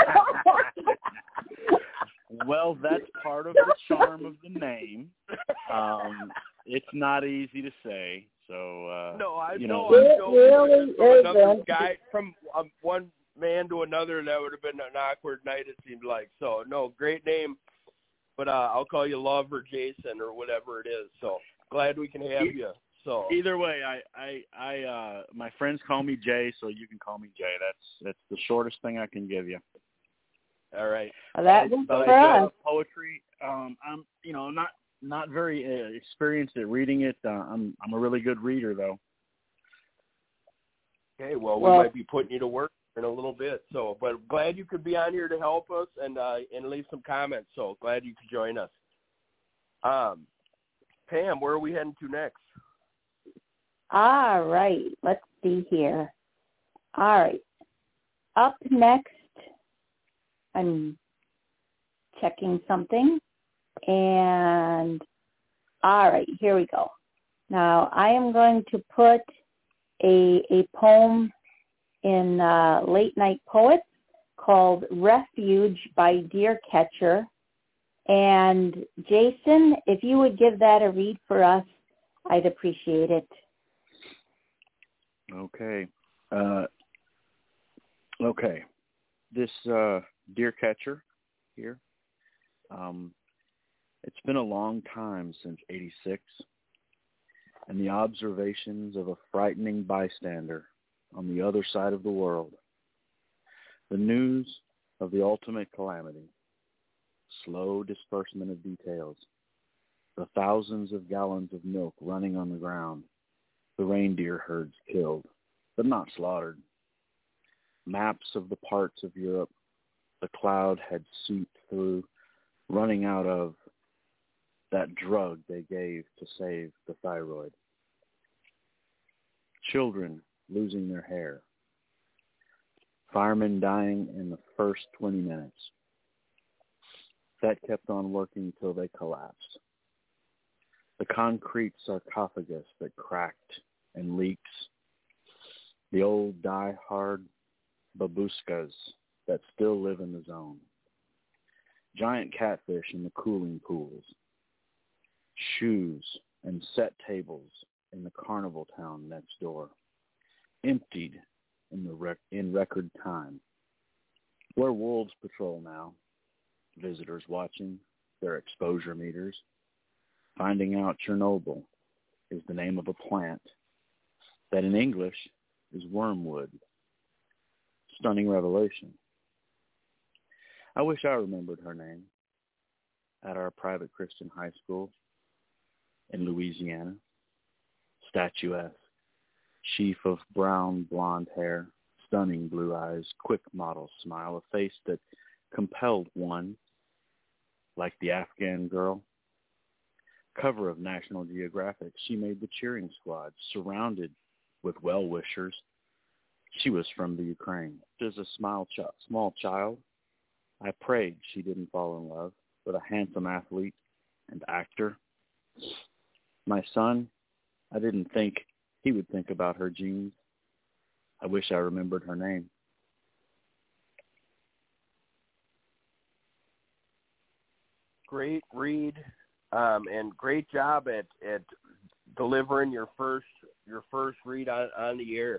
Well, that's part of the charm of the name. It's not easy to say, so no, I know. It really isn't. Guy from one man to another, that would have been an awkward night. It seemed like. So no, great name, but I'll call you Love or Jason or whatever it is. So glad we can have you. So either way, I my friends call me Jay, so you can call me Jay. That's the shortest thing I can give you. All right. Well, that was for us. Poetry. I'm not very experienced at reading it. I'm a really good reader though. Okay, well, we might be putting you to work in a little bit. So, but glad you could be on here to help us and leave some comments. So glad you could join us. Pam, where are we heading to next? All right. Let's see here. All right. Up next, I'm checking something. And all right, here we go. Now, I am going to put a poem in Late Night Poets called Refuge by Deer Catcher. And Jason, if you would give that a read for us, I'd appreciate it. Okay. Okay. This Deer Catcher here, it's been a long time since '86, and the observations of a frightening bystander on the other side of the world. The news of the ultimate calamity, slow disbursement of details, the thousands of gallons of milk running on the ground, the reindeer herds killed, but not slaughtered. Maps of the parts of Europe the cloud had seeped through, running out of that drug they gave to save the thyroid. Children losing their hair. Firemen dying in the first 20 minutes. That kept on working till they collapsed. The concrete sarcophagus that cracked and leaks. The old die-hard babuskas that still live in the zone. Giant catfish in the cooling pools. Shoes and set tables in the carnival town next door. Emptied in record time. Where wolves patrol now. Visitors watching their exposure meters. Finding out Chernobyl is the name of a plant that in English is wormwood. Stunning revelation. I wish I remembered her name. At our private Christian high school in Louisiana, statuesque, sheaf of brown blonde hair, stunning blue eyes, quick model smile, a face that compelled one, like the Afghan girl. Cover of National Geographic, she made the cheering squad, surrounded with well-wishers. She was from the Ukraine. As a small child, I prayed she didn't fall in love with a handsome athlete and actor. My son, I didn't think he would think about her genes. I wish I remembered her name. Great read, and great job at delivering your first read on the air.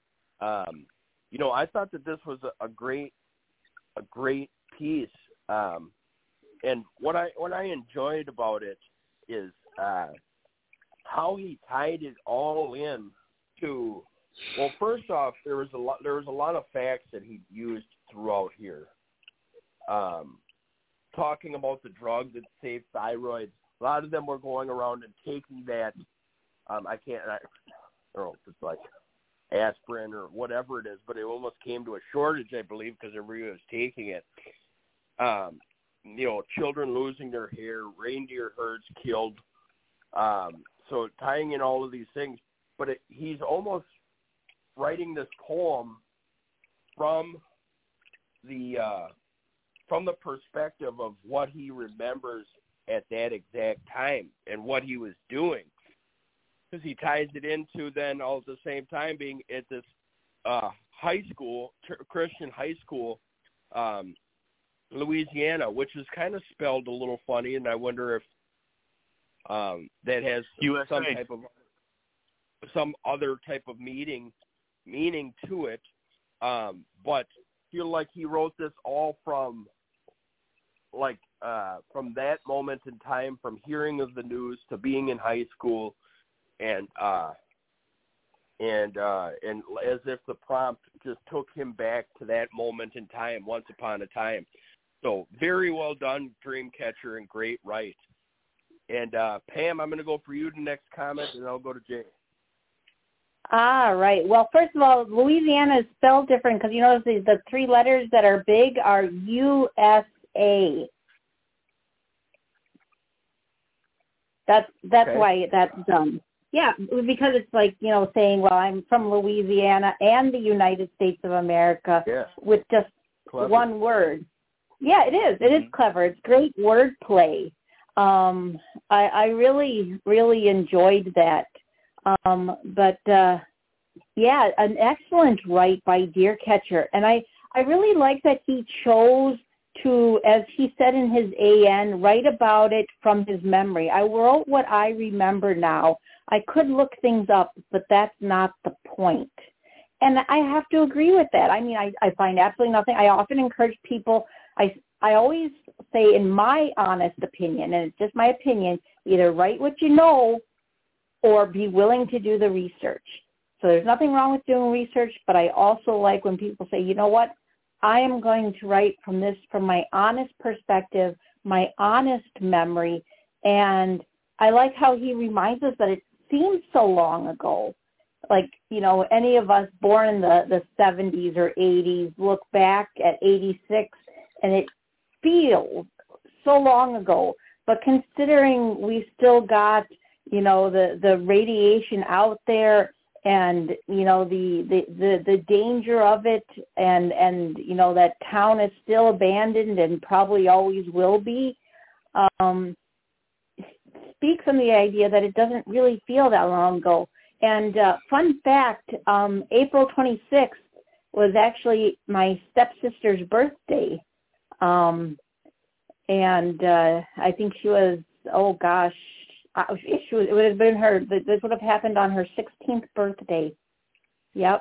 I thought that this was a great piece, and what I enjoyed about it is how he tied it all in to. Well, first off, there was a lot of facts that he used throughout here, talking about the drug that saved thyroid. A lot of them were going around and taking that. I don't know if it's like aspirin or whatever it is, but it almost came to a shortage, I believe, because everybody was taking it. Children losing their hair, reindeer herds killed. So tying in all of these things, but he's almost writing this poem from the perspective of what he remembers at that exact time and what he was doing. Because he ties it into then all at the same time being at this high school, Christian high school, Louisiana, which is kind of spelled a little funny, and I wonder if that has USA. some other type of meaning to it. But I feel like he wrote this all from that moment in time, from hearing of the news to being in high school, and as if the prompt just took him back to that moment in time, once upon a time. So very well done, Dreamcatcher, and great write. And Pam, I'm going to go for you the next comment, and I'll go to Jay. All right. Well, first of all, Louisiana is spelled different because you notice the three letters that are big are USA. That's okay. Why that's done. Yeah, because it's like, saying, well, I'm from Louisiana and the United States of America with just clever. One word. Yeah, it is. It is clever. It's great wordplay. I really, really enjoyed that. An excellent write by Deercatcher. And I really like that he chose to, as he said in his AN, write about it from his memory. I wrote what I remember now. I could look things up, but that's not the point. And I have to agree with that. I mean, I find absolutely nothing. I often encourage people, I always say, in my honest opinion, and it's just my opinion, either write what you know or be willing to do the research. So there's nothing wrong with doing research, but I also like when people say, you know what, I am going to write from my honest perspective, my honest memory. And I like how he reminds us that it seems so long ago. Like, you know, any of us born in the 70s or 80s look back at 86 and it feels so long ago. But considering we still got, you know, the radiation out there and, you know, the danger of it and, you know, that town is still abandoned and probably always will be, speaks on the idea that it doesn't really feel that long ago. And fun fact, April 26th was actually my stepsister's birthday. And I think she was, it would have been this would have happened on her 16th birthday. Yep.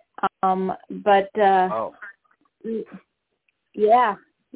Yeah.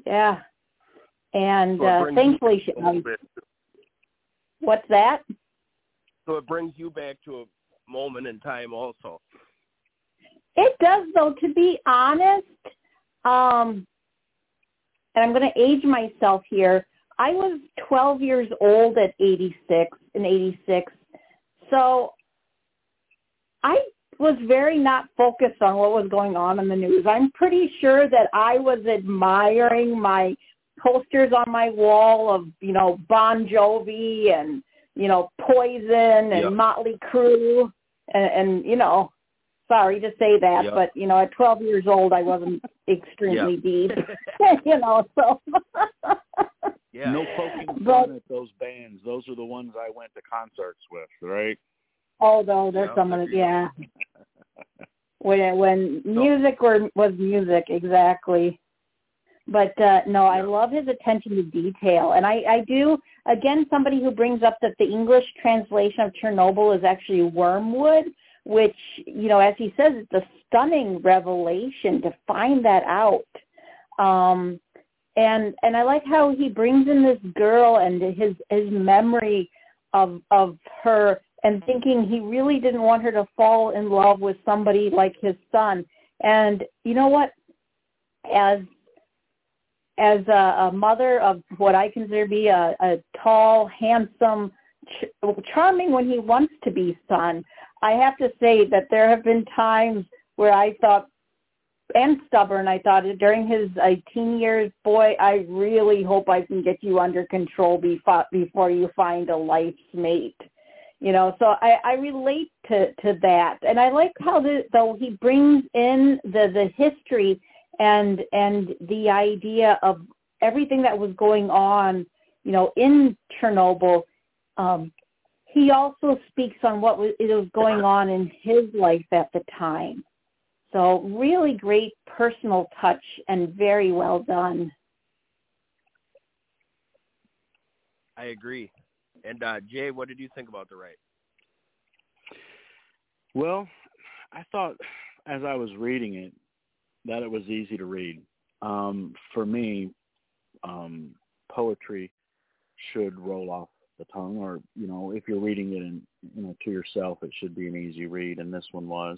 And so thankfully, what's that? So it brings you back to a moment in time also. It does, though, to be honest, and I'm going to age myself here. I was 12 years old in 86. So I was very not focused on what was going on in the news. I'm pretty sure that I was admiring my posters on my wall of, you know, Bon Jovi and, you know, Poison and Motley Crue and, you know, sorry to say that, but, you know, at 12 years old, I wasn't extremely deep, you know, so. No poking fun at those bands. Those are the ones I went to concerts with, right? Oh, no, there's some of it, When music was music, exactly. But, no, I love his attention to detail. And I do, again, somebody who brings up that the English translation of Chernobyl is actually Wormwood, which, you know, as he says, it's a stunning revelation to find that out. And I like how he brings in this girl and his memory of her and thinking he really didn't want her to fall in love with somebody like his son. And you know what? As a mother of what I consider to be a tall, handsome, charming when he wants to be son, I have to say that there have been times where I thought, and stubborn, I thought during his teen years, boy, I really hope I can get you under control before you find a life's mate. You know, so I relate to that. And I like how though he brings in the history and the idea of everything that was going on, you know, in Chernobyl. He also speaks on what was going on in his life at the time. So really great personal touch and very well done. I agree. And Jay, what did you think about the write? Well, I thought as I was reading it that it was easy to read. For me, poetry should roll off the tongue, or, you know, if you're reading it to yourself, it should be an easy read, and this one was.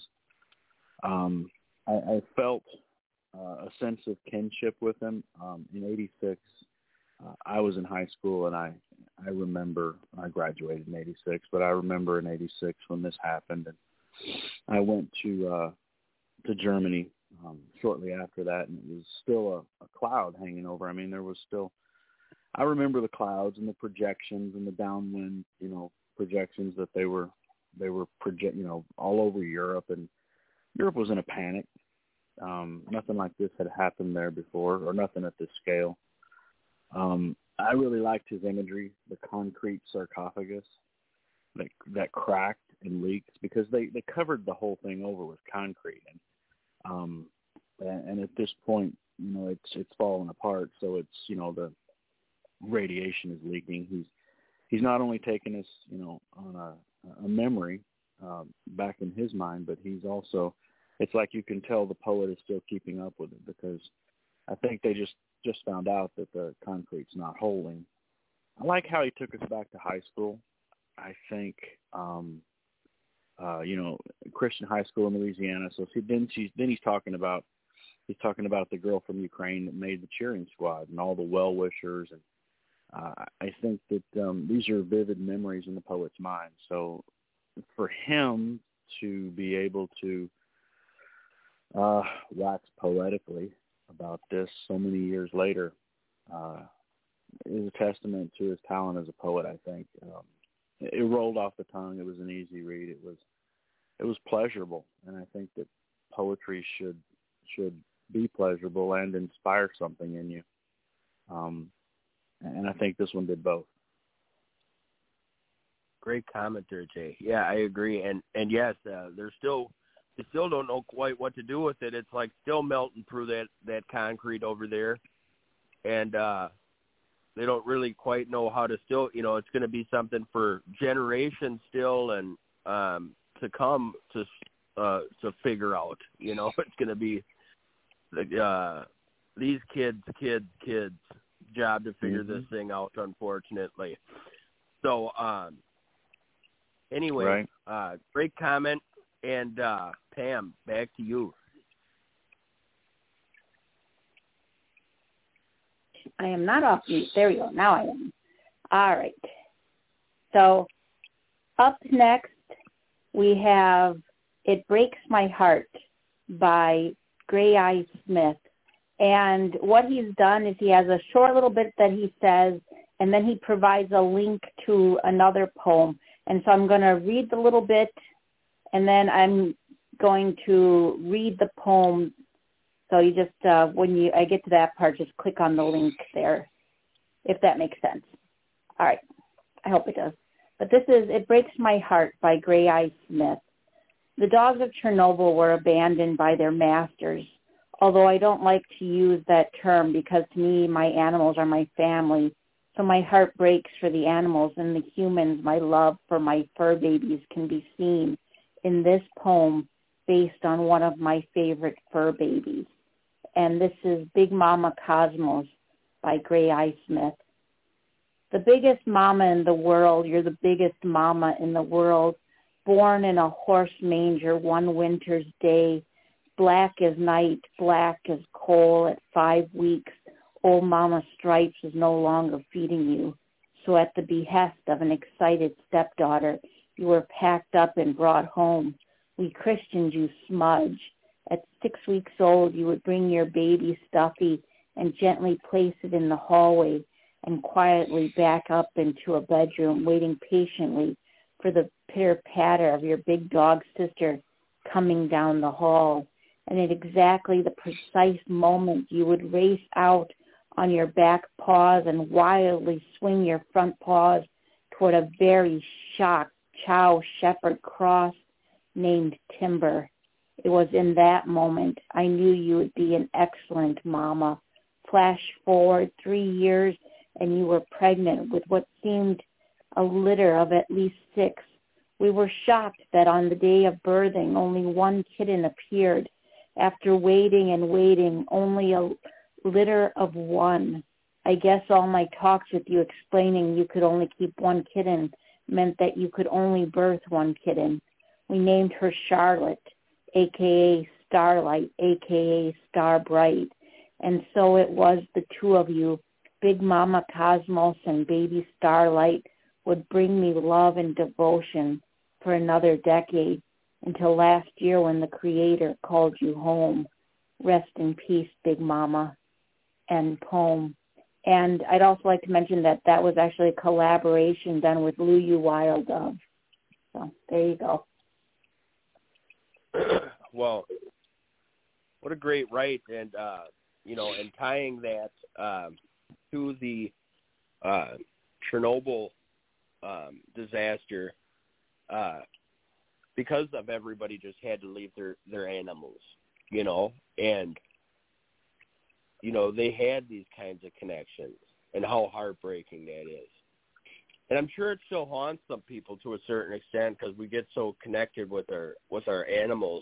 I felt a sense of kinship with him. In 86, I was in high school, and I remember, I graduated in 86, but I remember in 86 when this happened, and I went to Germany shortly after that, and it was still a cloud hanging over. I mean, there was still, I remember the clouds and the projections and the downwind, you know, projections that they were all over Europe, and Europe was in a panic. Nothing like this had happened there before, or nothing at this scale. I really liked his imagery, the concrete sarcophagus that cracked and leaked, because they covered the whole thing over with concrete, and at this point, you know, it's falling apart. So it's, you know, the radiation is leaking. He's not only taken us, you know, on a memory back in his mind, but he's also, it's like you can tell the poet is still keeping up with it, because I think they just found out that the concrete's not holding. I like how he took us back to high school. I think, you know, Christian high school in Louisiana. So he's talking about the girl from Ukraine that made the cheering squad and all the well-wishers. And I think that these are vivid memories in the poet's mind. So for him to be able to wax poetically about this so many years later is a testament to his talent as a poet, I think. It rolled off the tongue. It was an easy read. It was pleasurable, and I think that poetry should be pleasurable and inspire something in you. And I think this one did both. Great comment there, Jay. Yeah, I agree. And yes, they still don't know quite what to do with it. It's like still melting through that concrete over there, and they don't really quite know how to still. It's going to be something for generations still, and to come to figure out. It's going to be these kids' job to figure this thing out, unfortunately. So anyway, right. Great comment. And Pam, back to you. I am not off mute. There we go. Now I am. All right. So up next, we have It Breaks My Heart by Gray Eye Smith. And what he's done is he has a short little bit that he says, and then he provides a link to another poem. And so I'm going to read the little bit, and then I'm going to read the poem. So you just, when I get to that part, just click on the link there, if that makes sense. All right. I hope it does. But this is It Breaks My Heart by Gray Eye Smith. The dogs of Chernobyl were abandoned by their masters, although I don't like to use that term because to me, my animals are my family. So my heart breaks for the animals and the humans. My love for my fur babies can be seen in this poem based on one of my favorite fur babies. And this is Big Mama Cosmos by Gray Eye Smith. The biggest mama in the world, you're the biggest mama in the world, born in a horse manger one winter's day, black as night, black as coal at 5 weeks. Old Mama Stripes is no longer feeding you. So at the behest of an excited stepdaughter, you were packed up and brought home. We christened you Smudge. At 6 weeks old, you would bring your baby Stuffy and gently place it in the hallway and quietly back up into a bedroom, waiting patiently for the pitter-patter of your big dog sister coming down the hall. And at exactly the precise moment, you would race out on your back paws and wildly swing your front paws toward a very shocked Chow Shepherd cross named Timber. It was in that moment I knew you would be an excellent mama. Flash forward 3 years, and you were pregnant with what seemed a litter of at least 6. We were shocked that on the day of birthing, only one kitten appeared. After waiting and waiting, only a litter of 1. I guess all my talks with you explaining you could only keep 1 kitten meant that you could only birth 1 kitten. We named her Charlotte, a.k.a. Starlight, a.k.a. Star Bright. And so it was the 2 of you, Big Mama Cosmos and Baby Starlight, would bring me love and devotion for another decade until last year when the Creator called you home. Rest in peace, Big Mama. End poem. And I'd also like to mention that that was actually a collaboration done with Luyu Wild Dove. So there you go. Well, what a great write, and and tying that to the Chernobyl disaster, because of everybody just had to leave their animals, and they had these kinds of connections, and how heartbreaking that is. And I'm sure it still haunts some people to a certain extent because we get so connected with our animals.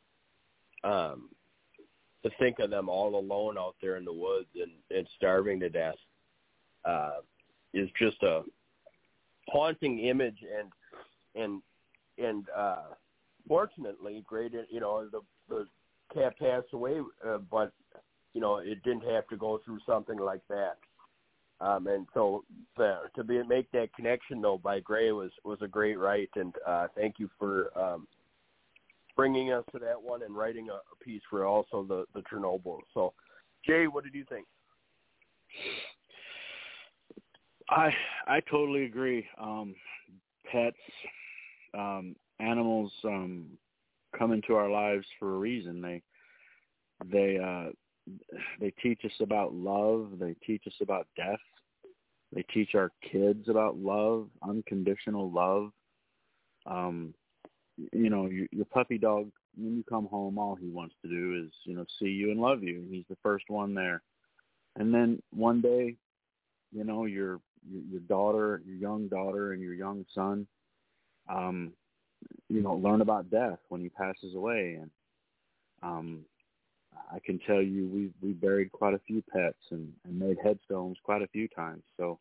To think of them all alone out there in the woods and starving to death is just a haunting image, and fortunately, the cat passed away, but it didn't have to go through something like that. And so make that connection though by Gray was a great write, and thank you for bringing us to that one and writing a piece for also the Chernobyl. So, Jay, what did you think? I totally agree. Pets, animals come into our lives for a reason. They teach us about love. They teach us about death. They teach our kids about love, unconditional love. Your puppy dog, when you come home, all he wants to do is, see you and love you. He's the first one there. And then one day, your daughter, your young daughter and your young son, learn about death when he passes away. And I can tell you we buried quite a few pets and made headstones quite a few times. So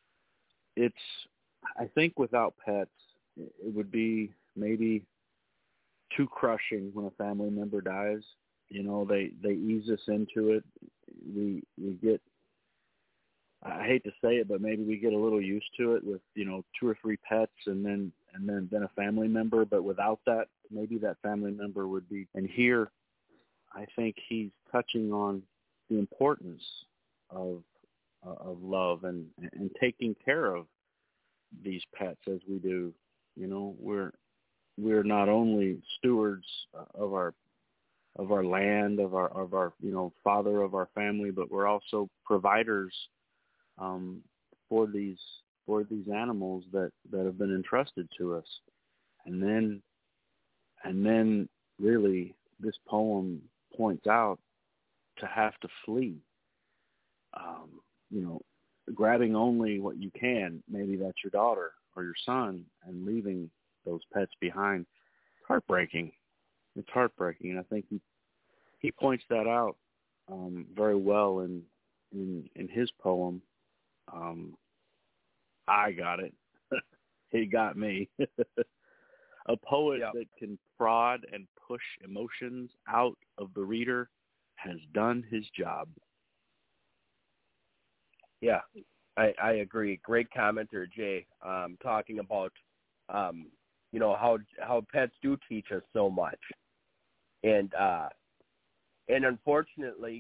I think without pets, it would be maybe too crushing when a family member dies. They ease us into it. We get, I hate to say it, but maybe we get a little used to it with, 2 or 3 pets and then a family member. But without that, maybe that family member would be. And here, I think he's touching on the importance of love and taking care of these pets as we do. We're not only stewards of our land, of our father of our family, but we're also providers for these animals that have been entrusted to us. And then really this poem points out to have to flee, grabbing only what you can, maybe that's your daughter or your son, and leaving those pets behind. It's heartbreaking. And I think he points that out very well in his poem. I got it. He got me. A poet that can prod and push emotions out of the reader has done his job. Yeah, I agree. Great commenter, Jay, talking about, how pets do teach us so much. And unfortunately,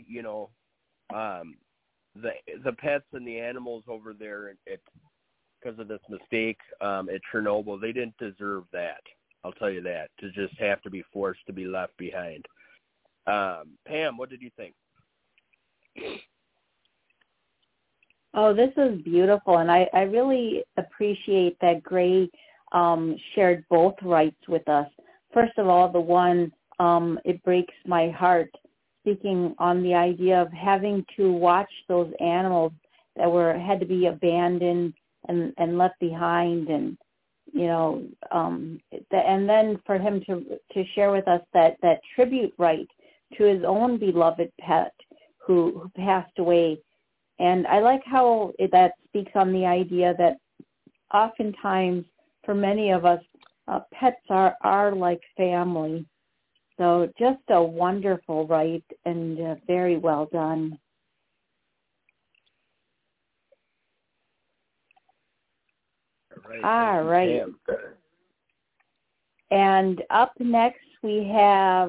the pets and the animals over there, because of this mistake at Chernobyl, they didn't deserve that. I'll tell you that, to just have to be forced to be left behind. Pam, what did you think? Oh, this is beautiful, and I really appreciate that Gray shared both rights with us. First of all, the one, it breaks my heart, speaking on the idea of having to watch those animals that had to be abandoned and left behind, and and then for him to share with us that tribute right to his own beloved pet who passed away. And I like how that speaks on the idea that oftentimes for many of us, pets are like family. So just a wonderful write and very well done. All right. And up next we have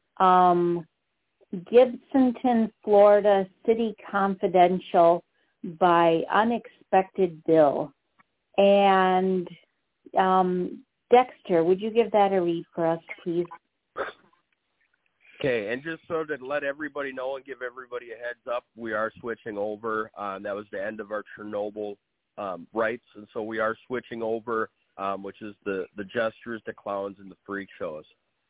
Gibsonton, Florida, City Confidential by Unexpected Bill. And Dexter, would you give that a read for us, please? Okay, and just so to let everybody know and give everybody a heads up, we are switching over. That was the end of our Chernobyl rights, and so we are switching over, which is the Jesters, the Clowns, and the Freak Shows.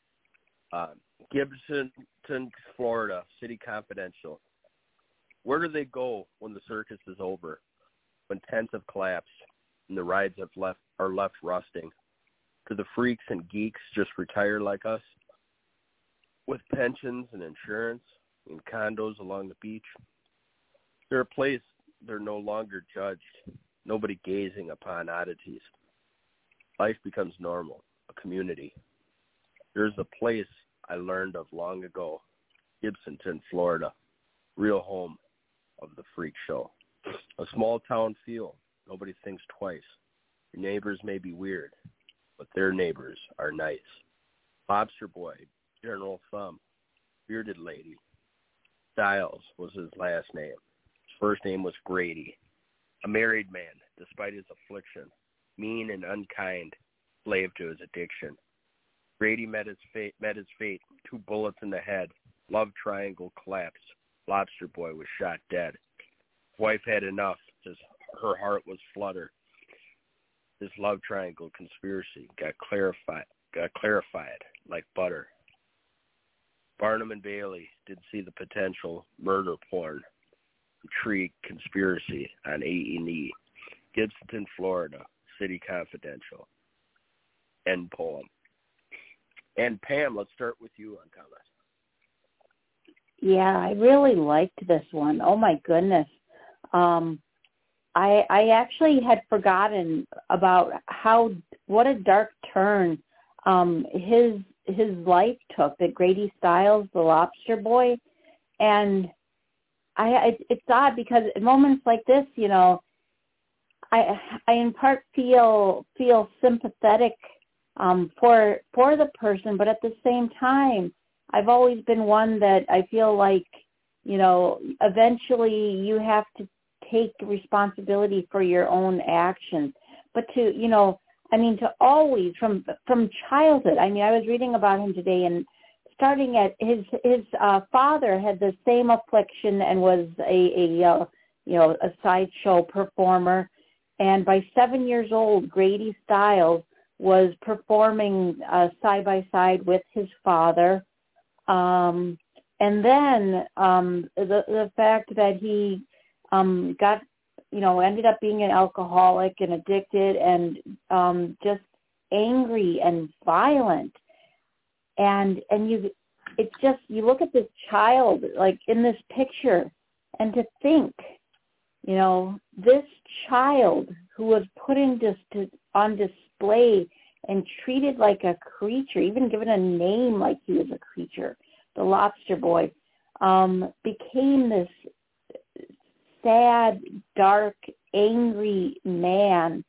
Gibsonton, Florida, City Confidential. Where do they go when the circus is over? When tents have collapsed and the rides are left rusting? Do the freaks and geeks just retire like us? With pensions and insurance and condos along the beach? They're a place they're no longer judged, nobody gazing upon oddities. Life becomes normal, a community. There's a place I learned of long ago, Gibsonton, Florida, real home of the freak show. A small town feel. Nobody thinks twice. Your neighbors may be weird, but their neighbors are nice. Lobster Boy, General Thumb, Bearded Lady. Styles was his last name. His first name was Grady. A married man, despite his affliction. Mean and unkind, slave to his addiction. Grady met his fate. 2 bullets in the head. Love triangle collapsed. Lobster Boy was shot dead. His wife had enough. Her heart was flutter. This love triangle conspiracy got clarified like butter. Barnum and Bailey did see the potential murder porn, intrigue, conspiracy on A&E. Gibsonton, Florida, City Confidential. End poem. And Pam, let's start with you on comments. Yeah, I really liked this one. Oh my goodness. I actually had forgotten about what a dark turn his life took, that Grady Styles, the Lobster Boy. And it's odd because at moments like this, you know, I in part feel sympathetic for the person, but at the same time, I've always been one that I feel like, you know, eventually you have to take responsibility for your own actions. But to, you know, I mean, to always, from childhood, I mean, I was reading about him today, and starting at his father had the same affliction and was a sideshow performer. And by 7 years old, Grady Styles was performing side by side with his father. And then the fact that he got, you know, ended up being an alcoholic and addicted and just angry and violent. And you look at this child like in this picture, and to think, you know, this child who was put on display and treated like a creature, even given a name like he was a creature, the Lobster Boy, became this sad, dark, angry man.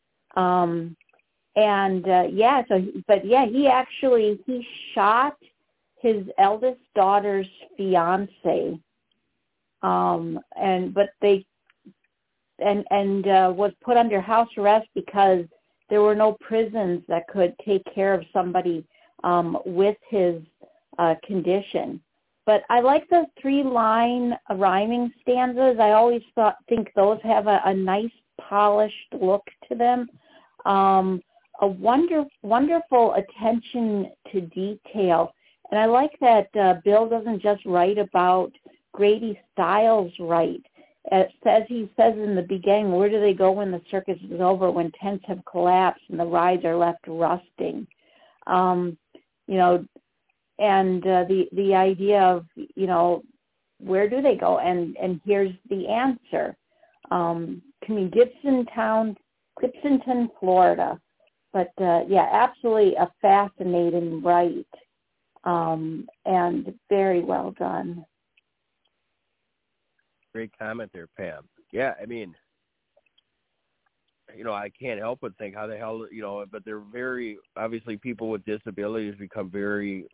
He shot his eldest daughter's fiance, was put under house arrest because there were no prisons that could take care of somebody with his condition. But I like the 3-line rhyming stanzas. I always think those have a nice polished look to them. A wonderful attention to detail. And I like that Bill doesn't just write about Grady Styles' right. As he says in the beginning, where do they go when the circus is over, when tents have collapsed and the rides are left rusting? The idea of, you know, where do they go? And here's the answer. Gibsonton, Florida. But, absolutely a fascinating write, and very well done. Great comment there, Pam. Yeah, I mean, you know, I can't help but think how the hell, you know, but they're very, obviously people with disabilities become very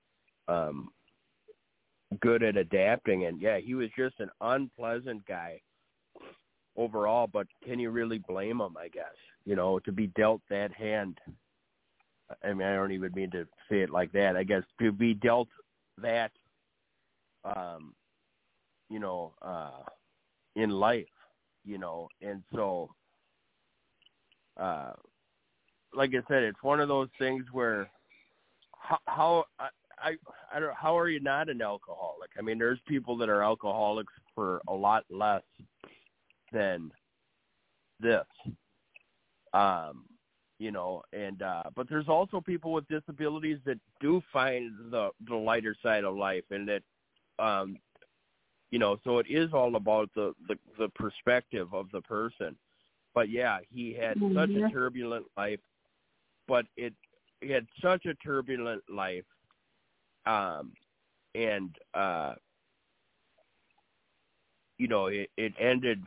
good at adapting. And, yeah, he was just an unpleasant guy overall, but can you really blame him, I guess, you know, to be dealt that hand? I mean, I don't even mean to say it like that. I guess to be dealt that, in life, you know, and so, like I said, it's one of those things where how are you not an alcoholic? I mean, there's people that are alcoholics for a lot less than this, you know, and but there's also people with disabilities that do find the lighter side of life, and that you know, so it is all about the perspective of the person. But yeah, he had such a turbulent life, but he had such a turbulent life, and you know, it ended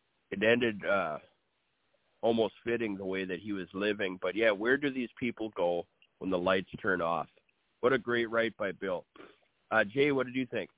almost fitting the way that he was living. But yeah, where do these people go when the lights turn off? What a great write by Bill. Jay, what did you think?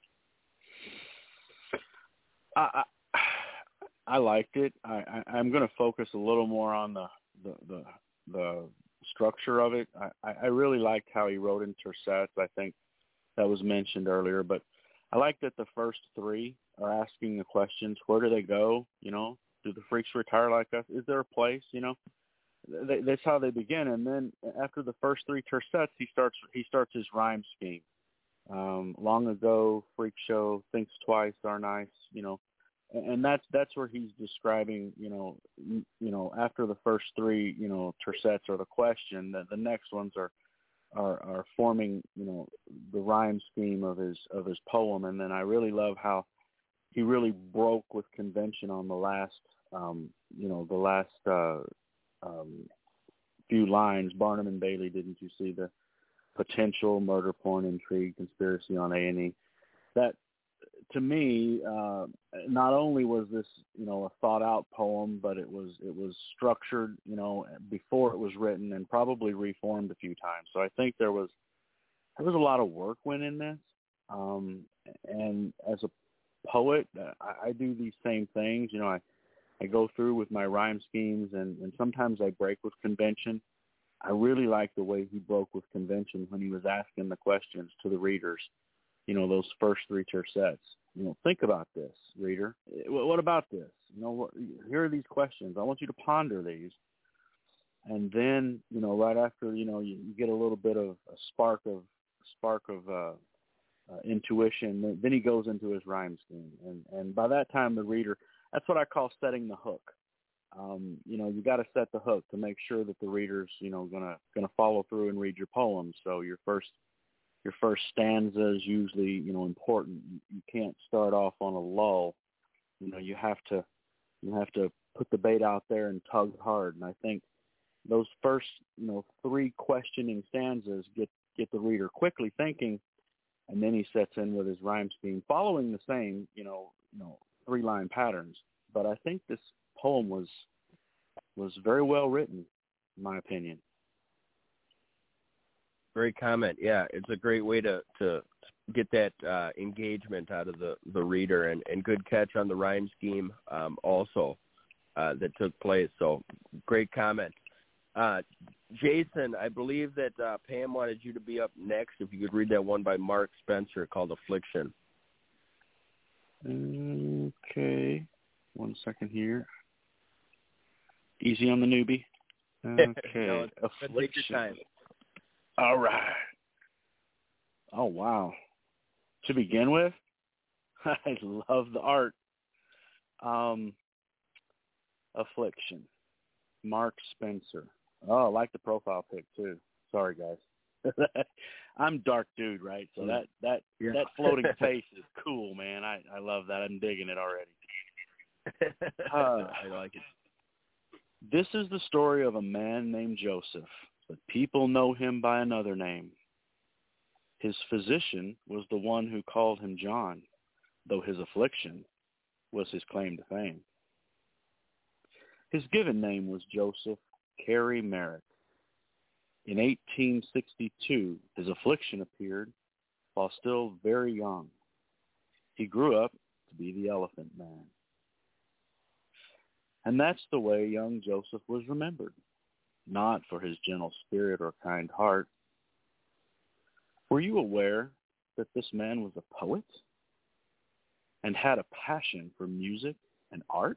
I liked it. I'm going to focus a little more on the structure of it. I really liked how he wrote in tercets. I think that was mentioned earlier, but I like that the first three are asking the questions: where do they go? You know, do the freaks retire like us? Is there a place? You know, that's how they begin. And then after the first three tercets, he starts his rhyme scheme. Long ago, freak show, thinks twice, are nice. You know, and that's where he's describing. You know, after the first three, you know, tercets are the question. That the next ones are forming, you know, the rhyme scheme of his poem. And then I really love how he really broke with convention on the last, few lines. Barnum and Bailey, didn't you see the potential murder, porn, intrigue, conspiracy on A&E? That, to me, not only was this, you know, a thought-out poem, but it was structured, you know, before it was written and probably reformed a few times. So I think there was a lot of work went in this. And as a poet, I do these same things. You know, I go through with my rhyme schemes, and sometimes I break with convention. I really like the way he broke with convention when he was asking the questions to the readers. You know, those first three tercets. You know, think about this, reader. What about this? You know, here are these questions. I want you to ponder these. And then, you know, right after, you know, you get a little bit of a spark of intuition. Then he goes into his rhyme scheme. And by that time, the reader, that's what I call setting the hook. You know, you got to set the hook to make sure that the reader's, you know, gonna follow through and read your poem. So your first stanza is usually, you know, important. You can't start off on a lull. You know, you have to put the bait out there and tug hard. And I think those first, you know, three questioning stanzas get the reader quickly thinking, and then he sets in with his rhyme scheme, following the same, you know, three-line patterns. But I think this poem was very well written, in my opinion. Great comment. Yeah, it's a great way to get that engagement out of the reader, and good catch on the rhyme scheme also that took place. So great comment. Jason, I believe that Pam wanted you to be up next. If you could read that one by Mark Spencer called Affliction. Okay. 1 second here. Easy on the newbie. Okay. No, Affliction. take your time. All right. Oh, wow. To begin with, I love the art. Affliction. Mark Spencer. Oh, I like the profile pic, too. Sorry, guys. I'm dark dude, right? So that floating face is cool, man. I love that. I'm digging it already. I like it. This is the story of a man named Joseph, but people know him by another name. His physician was the one who called him John, though his affliction was his claim to fame. His given name was Joseph Carey Merrick. In 1862, his affliction appeared while still very young. He grew up to be the Elephant Man. And that's the way young Joseph was remembered, not for his gentle spirit or kind heart. Were you aware that this man was a poet and had a passion for music and art?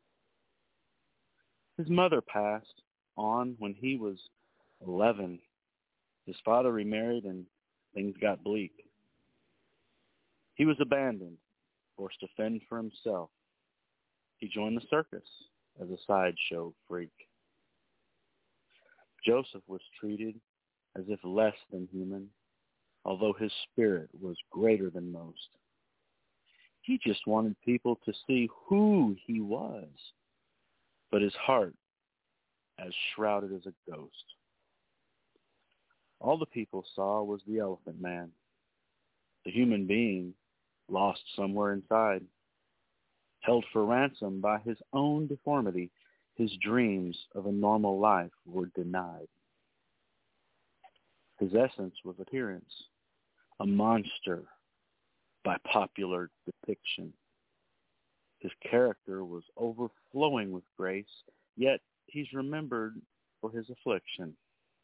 His mother passed on when he was 11. His father remarried and things got bleak. He was abandoned, forced to fend for himself. He joined the circus as a sideshow freak. Joseph was treated as if less than human, although his spirit was greater than most. He just wanted people to see who he was, but his heart as shrouded as a ghost. All the people saw was the Elephant Man, the human being lost somewhere inside, held for ransom by his own deformity. His dreams of a normal life were denied. His essence was appearance, a monster by popular depiction. His character was overflowing with grace, yet he's remembered for his affliction.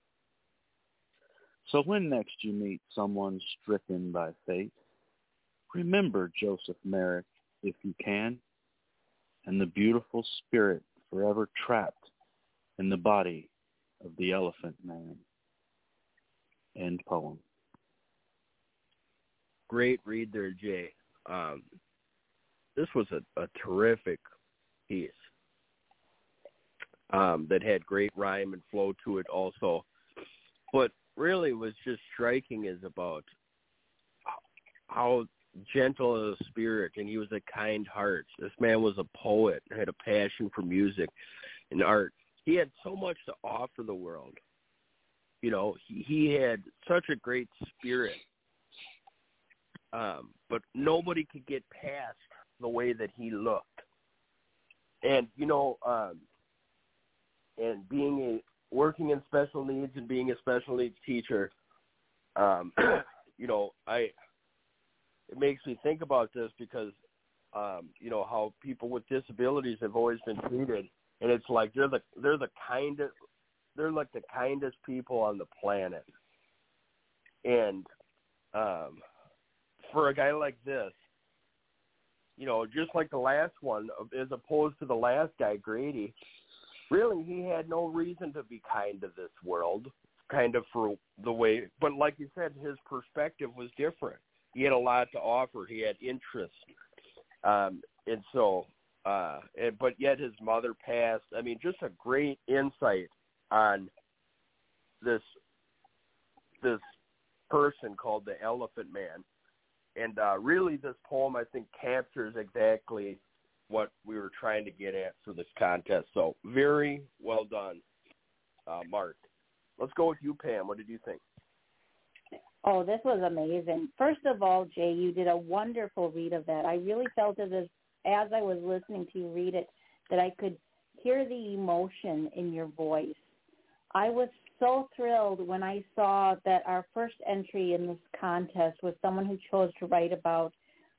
So when next you meet someone stricken by fate, remember Joseph Merrick if you can, and the beautiful spirit forever trapped in the body of the Elephant Man. End poem. Great read there, Jay. This was a terrific piece that had great rhyme and flow to it also. But really was just striking is about how gentle a spirit, and he was a kind heart. This man was a poet, had a passion for music and art. He had so much to offer the world. You know, he had such a great spirit, but nobody could get past the way that he looked. And, you know, and working in special needs and being a special needs teacher, you know, it makes me think about this because, you know, how people with disabilities have always been treated, and it's like they're like the kindest people on the planet. And for a guy like this, you know, just like the last one, as opposed to the last guy, Grady, really he had no reason to be kind to this world, kind of for the way, but like you said, his perspective was different. He had a lot to offer. He had interest. And so, but yet his mother passed. I mean, just a great insight on this person called the Elephant Man. And really this poem, I think, captures exactly what we were trying to get at for this contest. So very well done, Mark. Let's go with you, Pam. What did you think? Oh, this was amazing. First of all, Jay, you did a wonderful read of that. I really felt as I was listening to you read it, that I could hear the emotion in your voice. I was so thrilled when I saw that our first entry in this contest was someone who chose to write about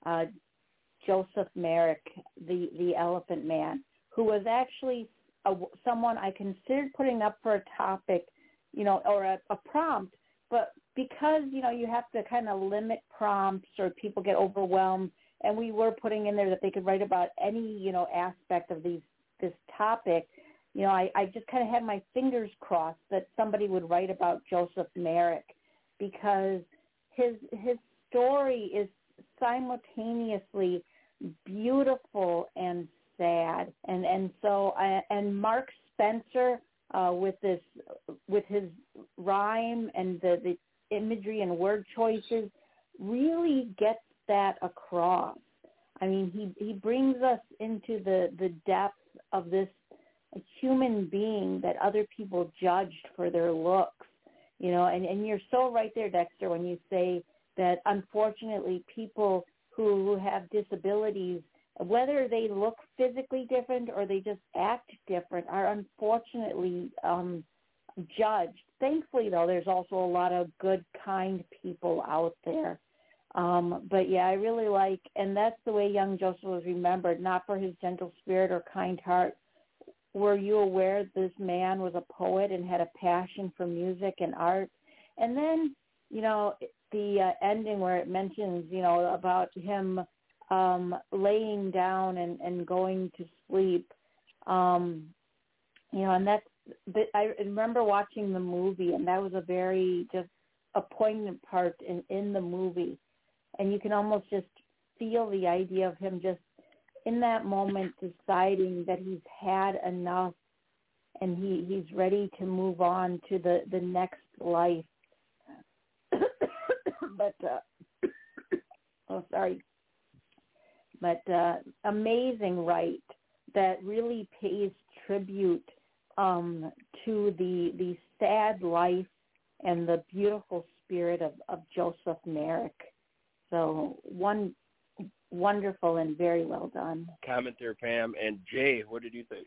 Joseph Merrick, the Elephant Man, who was actually someone I considered putting up for a topic, you know, or a prompt, but because, you know, you have to kind of limit prompts or people get overwhelmed, and we were putting in there that they could write about any, you know, aspect of this topic, you know, I just kind of had my fingers crossed that somebody would write about Joseph Merrick, because his story is simultaneously beautiful and sad. And so Mark Spencer with his rhyme and the imagery and word choices really gets that across. I mean, he brings us into the depth of this human being that other people judged for their looks, you know, and you're so right there, Dexter, when you say that unfortunately people who have disabilities, whether they look physically different or they just act different, are unfortunately judged. Thankfully, though, there's also a lot of good, kind people out there. But yeah, I really like, and that's the way young Joseph was remembered, not for his gentle spirit or kind heart. Were you aware this man was a poet and had a passion for music and art? And then, you know, the ending where it mentions, you know, about him laying down and going to sleep, you know, and that's, I remember watching the movie, and that was a very just a poignant part in the movie. And you can almost just feel the idea of him just in that moment deciding that he's had enough and he's ready to move on to the next life. But, amazing right that really pays tribute to the sad life and the beautiful spirit of Joseph Merrick. So wonderful and very well done. Comment there, Pam. And Jay, what did you think?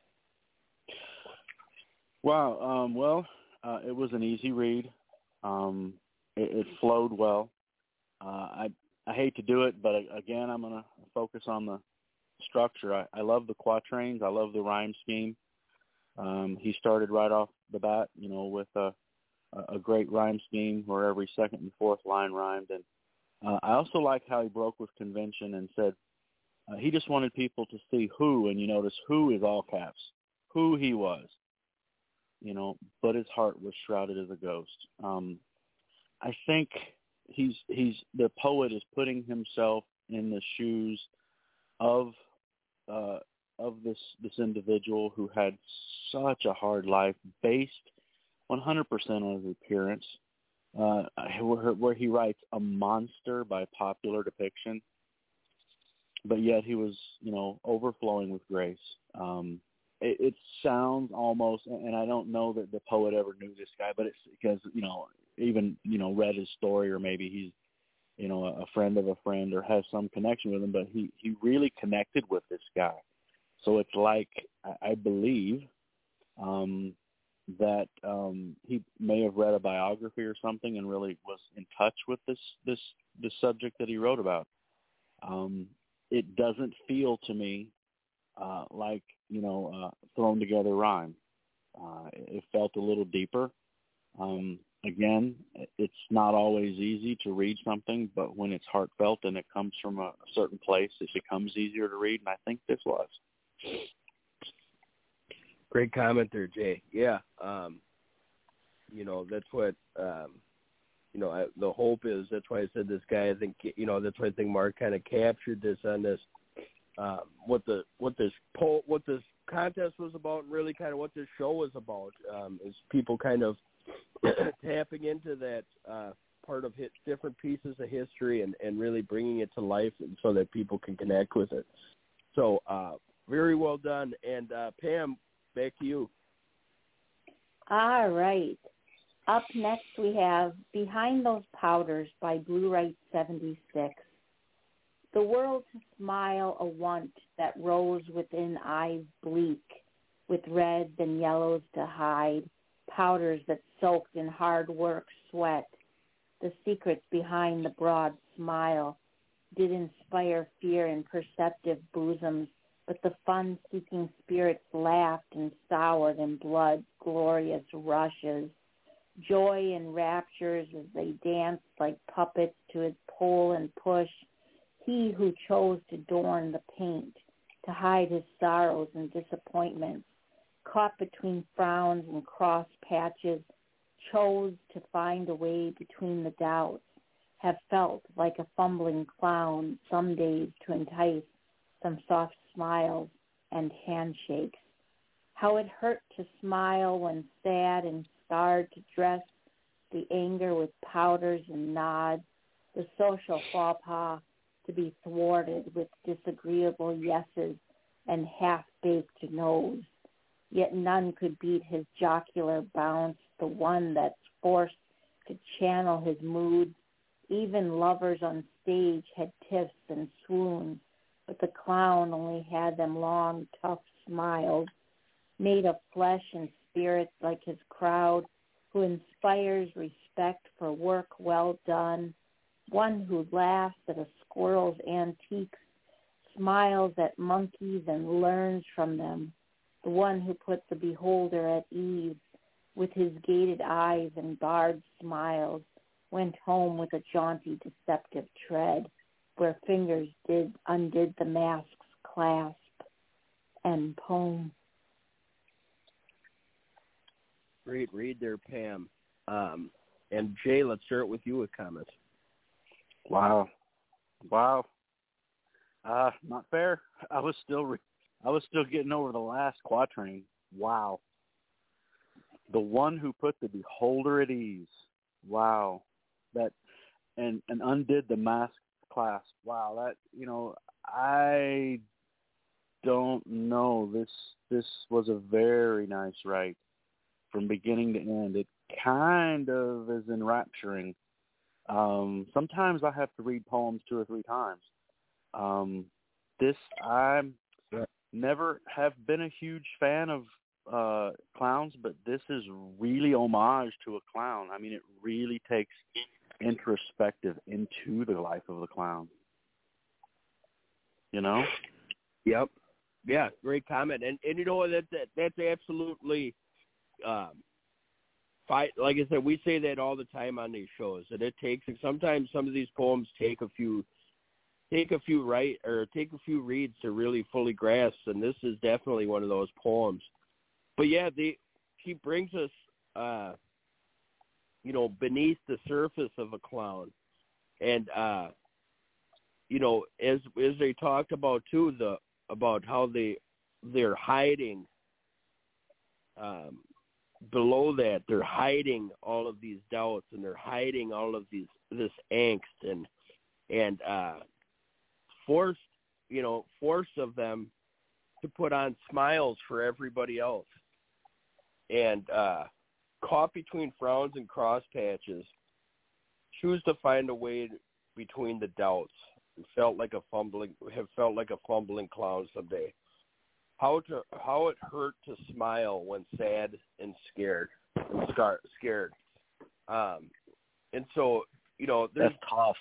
Wow. It was an easy read. It flowed well. I hate to do it, but again, I'm going to focus on the structure. I love the quatrains. I love the rhyme scheme. He started right off the bat, with a great rhyme scheme where every second and fourth line rhymed. And I also like how he broke with convention and said he just wanted people to see who, and you notice who is all caps, who he was, but his heart was shrouded as a ghost. I think the poet is putting himself in the shoes of this individual who had such a hard life based 100% on his appearance, where he writes a monster by popular depiction, but yet he was, overflowing with grace. It sounds almost, and I don't know that the poet ever knew this guy, but it's because, even, read his story, or maybe he's, a friend of a friend or has some connection with him, but he really connected with this guy. So it's like, I believe, that he may have read a biography or something and really was in touch with this subject that he wrote about. It doesn't feel to me like, thrown together rhyme. It felt a little deeper. Again, it's not always easy to read something, but when it's heartfelt and it comes from a certain place, it becomes easier to read, and I think this was. Great comment there, Jay. Yeah, that's what, the hope is. That's why I said this guy, I think, that's why I think Mark kind of captured this on this, what this contest was about, and really kind of what this show was about, is people kind of tapping into that part of different pieces of history and really bringing it to life so that people can connect with it. So very well done. And Pam, back to you. All right. Up next we have Behind Those Powders by Blue Right 76. The world to smile a want that rose within eyes bleak, with reds and yellows to hide, powders that soaked in hard work sweat. The secrets behind the broad smile did inspire fear in perceptive bosoms, but the fun-seeking spirits laughed and soured in blood's glorious rushes. Joy and raptures as they danced like puppets to his pull and push. He who chose to adorn the paint, to hide his sorrows and disappointments, caught between frowns and cross patches, chose to find a way between the doubts, have felt like a fumbling clown some days to entice some soft smiles and handshakes. How it hurt to smile when sad and scarred, to dress the anger with powders and nods, the social faux pas to be thwarted with disagreeable yeses and half-baked no's. Yet none could beat his jocular bounce, the one that's forced to channel his moods. Even lovers on stage had tiffs and swoons, but the clown only had them long, tough smiles, made of flesh and spirit like his crowd, who inspires respect for work well done, one who laughs at a squirrel's antiques, smiles at monkeys and learns from them, the one who puts the beholder at ease with his gated eyes and barred smiles, went home with a jaunty, deceptive tread, where fingers undid the mask's clasp and poem. Great read there, Pam. And Jay, let's start with you with comments. Wow. Not fair. I was still getting over the last quatrain. Wow. The one who put the beholder at ease. Wow. That and undid the mask clasp. Wow. That, I don't know. This was a very nice write from beginning to end. It kind of is enrapturing. Sometimes I have to read poems 2 or 3 times. I never have been a huge fan of clowns, but this is really homage to a clown. I mean, it really takes introspective into the life of the clown. You know? Yep. Yeah, great comment. And you know, that's absolutely fine. Like I said, we say that all the time on these shows, that it takes, sometimes some of these poems take a few reads to really fully grasp, and this is definitely one of those poems. But yeah, she brings us beneath the surface of a clown. And as they talked about too, about how they're hiding below that, they're hiding all of these doubts, and they're hiding all of this angst and force of them to put on smiles for everybody else. And caught between frowns and cross patches, choose to find a way between the doubts. Have felt like a fumbling clown someday. How it hurt to smile when sad and scared. And so, that's tough.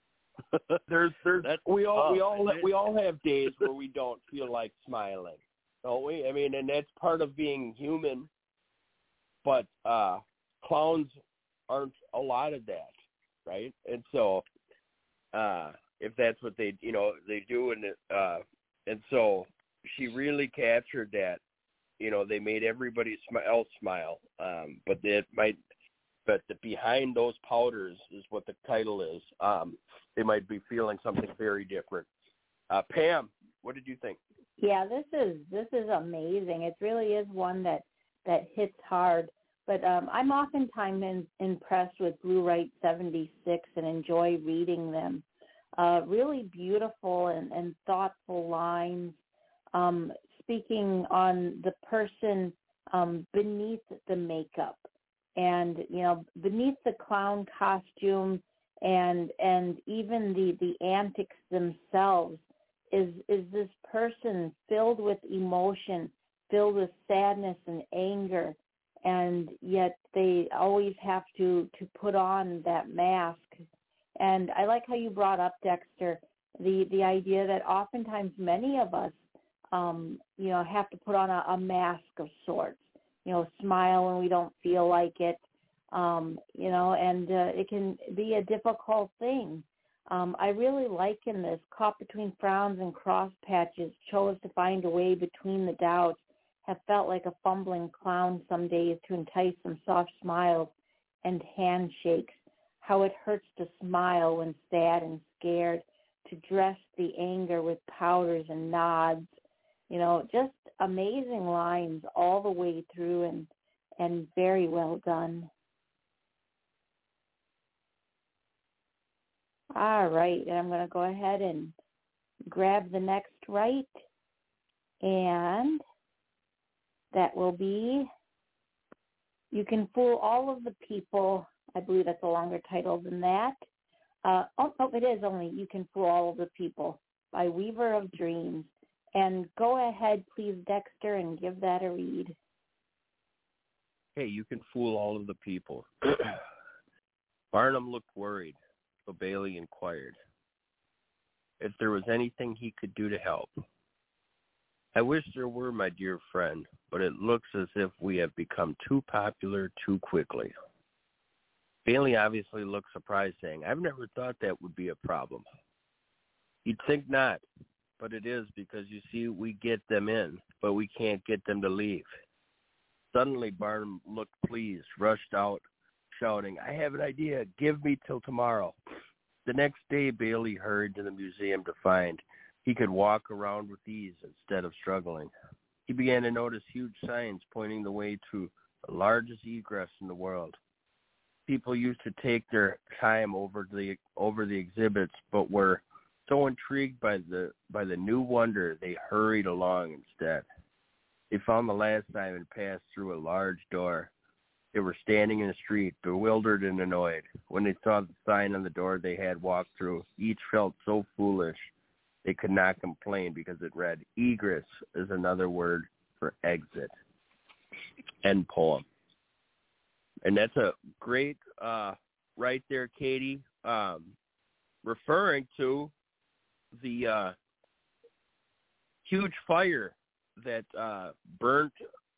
we all have days where we don't feel like smiling, don't we? I mean, and that's part of being human. But clowns aren't a lot of that, right? And so, if that's what they do, and so she really captured that. They made everybody else smile, but behind those powders is what the title is. They might be feeling something very different. Pam, what did you think? Yeah, this is amazing. It really is one that hits hard. But I'm oftentimes impressed with Blue Right 76 and enjoy reading them. Really beautiful and thoughtful lines, speaking on the person beneath the makeup and, beneath the clown costume and even the antics themselves is this person filled with emotion, filled with sadness and anger. And yet they always have to put on that mask. And I like how you brought up, Dexter, the idea that oftentimes many of us, have to put on a mask of sorts, smile when we don't feel like it, and it can be a difficult thing. I really liken this, caught between frowns and cross patches, chose to find a way between the doubts, have felt like a fumbling clown some days to entice some soft smiles and handshakes. How it hurts to smile when sad and scared, to dress the anger with powders and nods. Just amazing lines all the way through and very well done. All right, and I'm going to go ahead and grab the next right, and that will be You Can Fool All of the People. I believe that's a longer title than that. It is only You Can Fool All of the People by Weaver of Dreams. And go ahead, please, Dexter, and give that a read. Hey, you can fool all of the people. Barnum looked worried, so Bailey inquired if there was anything he could do to help. I wish there were, my dear friend, but it looks as if we have become too popular too quickly. Bailey obviously looked surprised, saying, I've never thought that would be a problem. You'd think not, but it is because, you see, we get them in, but we can't get them to leave. Suddenly, Barnum looked pleased, rushed out, shouting, I have an idea. Give me till tomorrow. The next day, Bailey hurried to the museum to find he could walk around with ease instead of struggling. He began to notice huge signs pointing the way to the largest egress in the world. People used to take their time over the exhibits, but were so intrigued by the new wonder, they hurried along instead. They found the last time and passed through a large door. They were standing in the street, bewildered and annoyed. When they saw the sign on the door they had walked through, each felt so foolish they could not complain because it read, "Egress is another word for exit." End poem. And that's a great, right there, Katie, referring to the huge fire that burned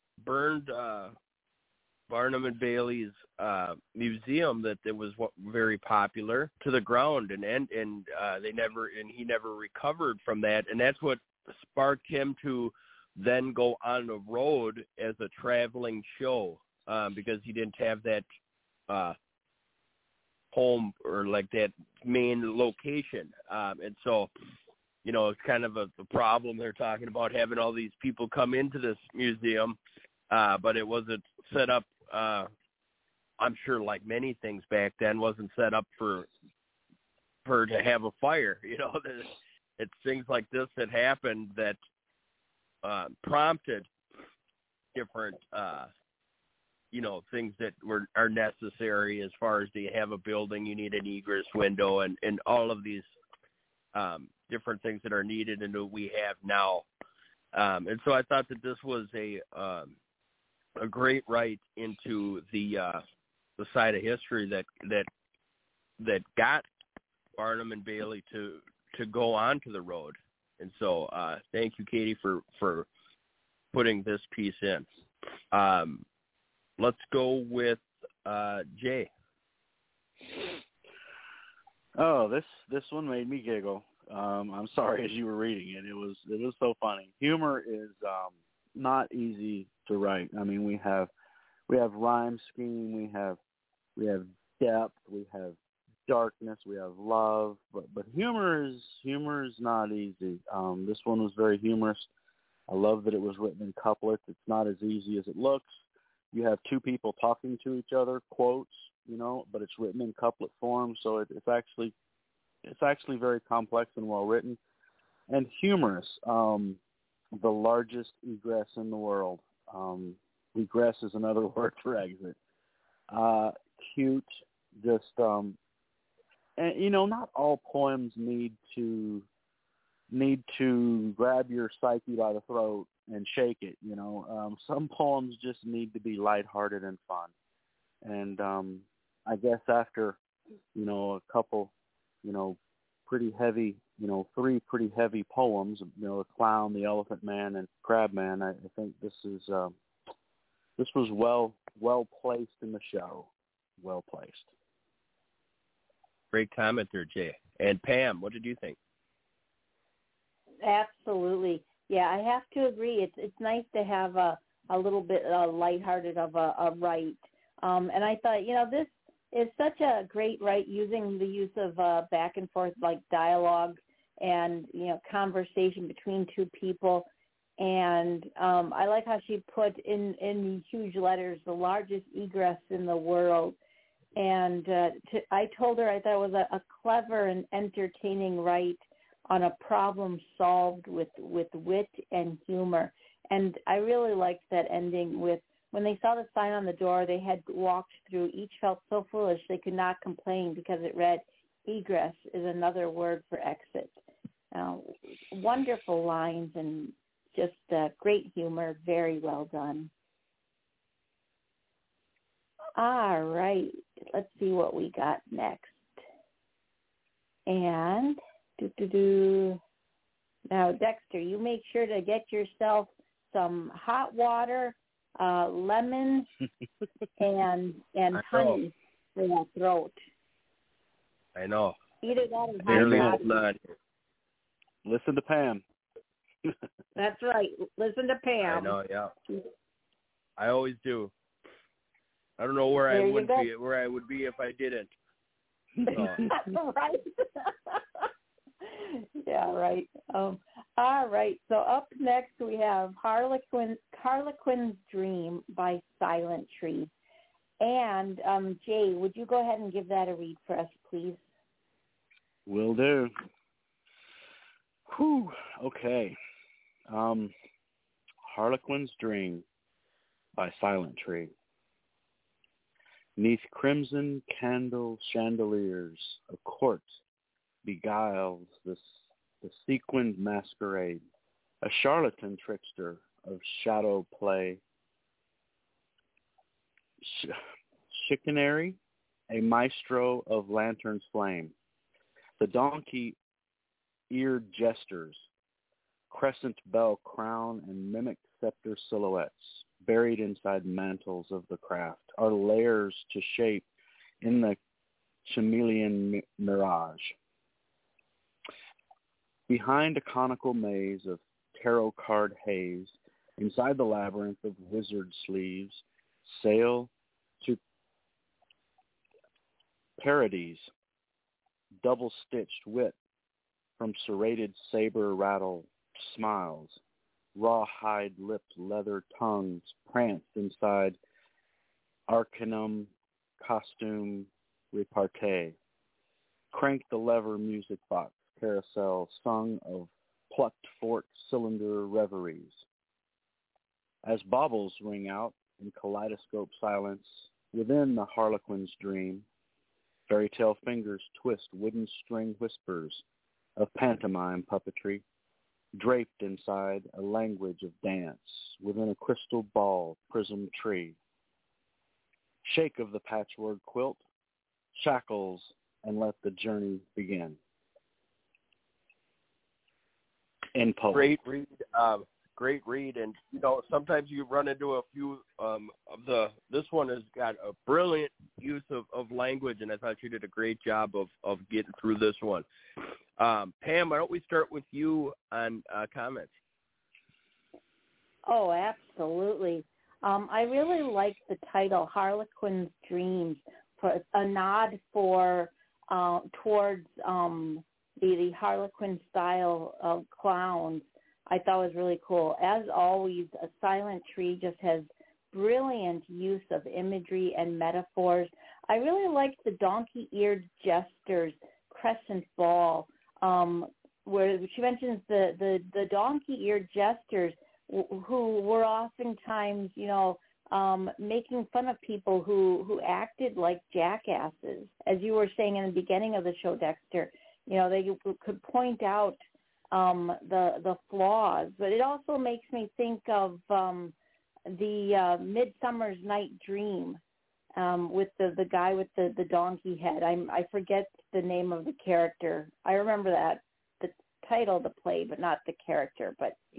Barnum and Bailey's museum, that it was very popular, to the ground, and he never recovered from that, and that's what sparked him to then go on the road as a traveling show, because he didn't have that home or like that main location, and so it's kind of a problem. They're talking about having all these people come into this museum, but it wasn't set up. I'm sure, like many things back then, wasn't set up for to have a fire. It's things like this that happened that prompted different, things that are necessary as far as, do you have a building, you need an egress window, and all of these different things that are needed and that we have now. And so I thought that this was a great right into the side of history that got Barnum and Bailey to go onto the road. And so thank you, Katie, for putting this piece in. Let's go with Jay. Oh, this one made me giggle. I'm sorry, as you were reading it, it was so funny. Humor is not easy to write. I mean, we have rhyme scheme, we have depth, we have darkness, we have love, but humor is not easy. This one was very humorous. I love that it was written in couplets. It's not as easy as it looks. You have two people talking to each other, quotes, but it's written in couplet form, so it's actually very complex and well written and humorous. The largest egress in the world. Egress is another word for exit. Cute, just and not all poems need to grab your psyche by the throat and shake it. Some poems just need to be lighthearted and fun. And I guess after a couple pretty heavy, three pretty heavy poems, The Clown, The Elephant Man, and Crab Man, I think this was well placed in the show. Well placed. Great comment there, Jay. And Pam, what did you think? Absolutely. Yeah, I have to agree. It's nice to have a little bit lighthearted of a right. And I thought, this is such a great right, using the use of back and forth, like dialogue and, conversation between two people. And I like how she put in huge letters, the largest egress in the world. And I told her I thought it was a clever and entertaining right on a problem solved with wit and humor. And I really liked that ending with, when they saw the sign on the door they had walked through, each felt so foolish they could not complain because it read, "Egress is another word for exit." Wonderful lines and just great humor. Very well done. All right. Let's see what we got next. And now, Dexter, you make sure to get yourself some hot water, lemon, and honey for your throat. I know. Either that or Barely hot holding on. Listen to Pam. That's right. Listen to Pam. I know, yeah. I always do. I don't know where I would be if I didn't. So. Right. Yeah, right. All right. So up next we have Harlequin's Dream by Silent Tree. And Jay, would you go ahead and give that a read for us, please? Will do. Whew. Okay. Harlequin's Dream by Silent Tree. 'Neath crimson candle chandeliers, a court beguiles the sequined masquerade, a charlatan trickster of shadow play, chicanery, a maestro of lantern's flame. The donkey-eared jesters, crescent bell crown and mimic scepter silhouettes, buried inside mantles of the craft, are layers to shape in the chameleon mirage. Behind a conical maze of tarot card haze, inside the labyrinth of wizard sleeves, sail to parodies, double-stitched wit from serrated saber rattle smiles, raw-hide-lipped leather tongues pranced inside arcanum costume repartee. Crank the lever music box carousel sung of plucked fork cylinder reveries. As baubles ring out in kaleidoscope silence within the harlequin's dream, fairy tale fingers twist wooden string whispers of pantomime puppetry, draped inside a language of dance within a crystal ball prism tree. Shake of the patchwork quilt, shackles, and let the journey begin. In poem. Great read, and sometimes you run into a few this one has got a brilliant use of language, and I thought you did a great job of getting through this one. Pam, why don't we start with you on comments? Oh, absolutely. I really like the title, Harlequin's Dreams, for a nod towards the Harlequin style of clowns. I thought was really cool. As always, A Silent Tree just has brilliant use of imagery and metaphors. I really liked the donkey-eared jester's crescent ball, where she mentions the donkey-eared jesters who were oftentimes, making fun of people who acted like jackasses. As you were saying in the beginning of the show, Dexter, they could point out the flaws, but it also makes me think of the Midsummer's Night Dream with the guy with the donkey head. I forget the name of the character. I remember the title of the play, but not the character.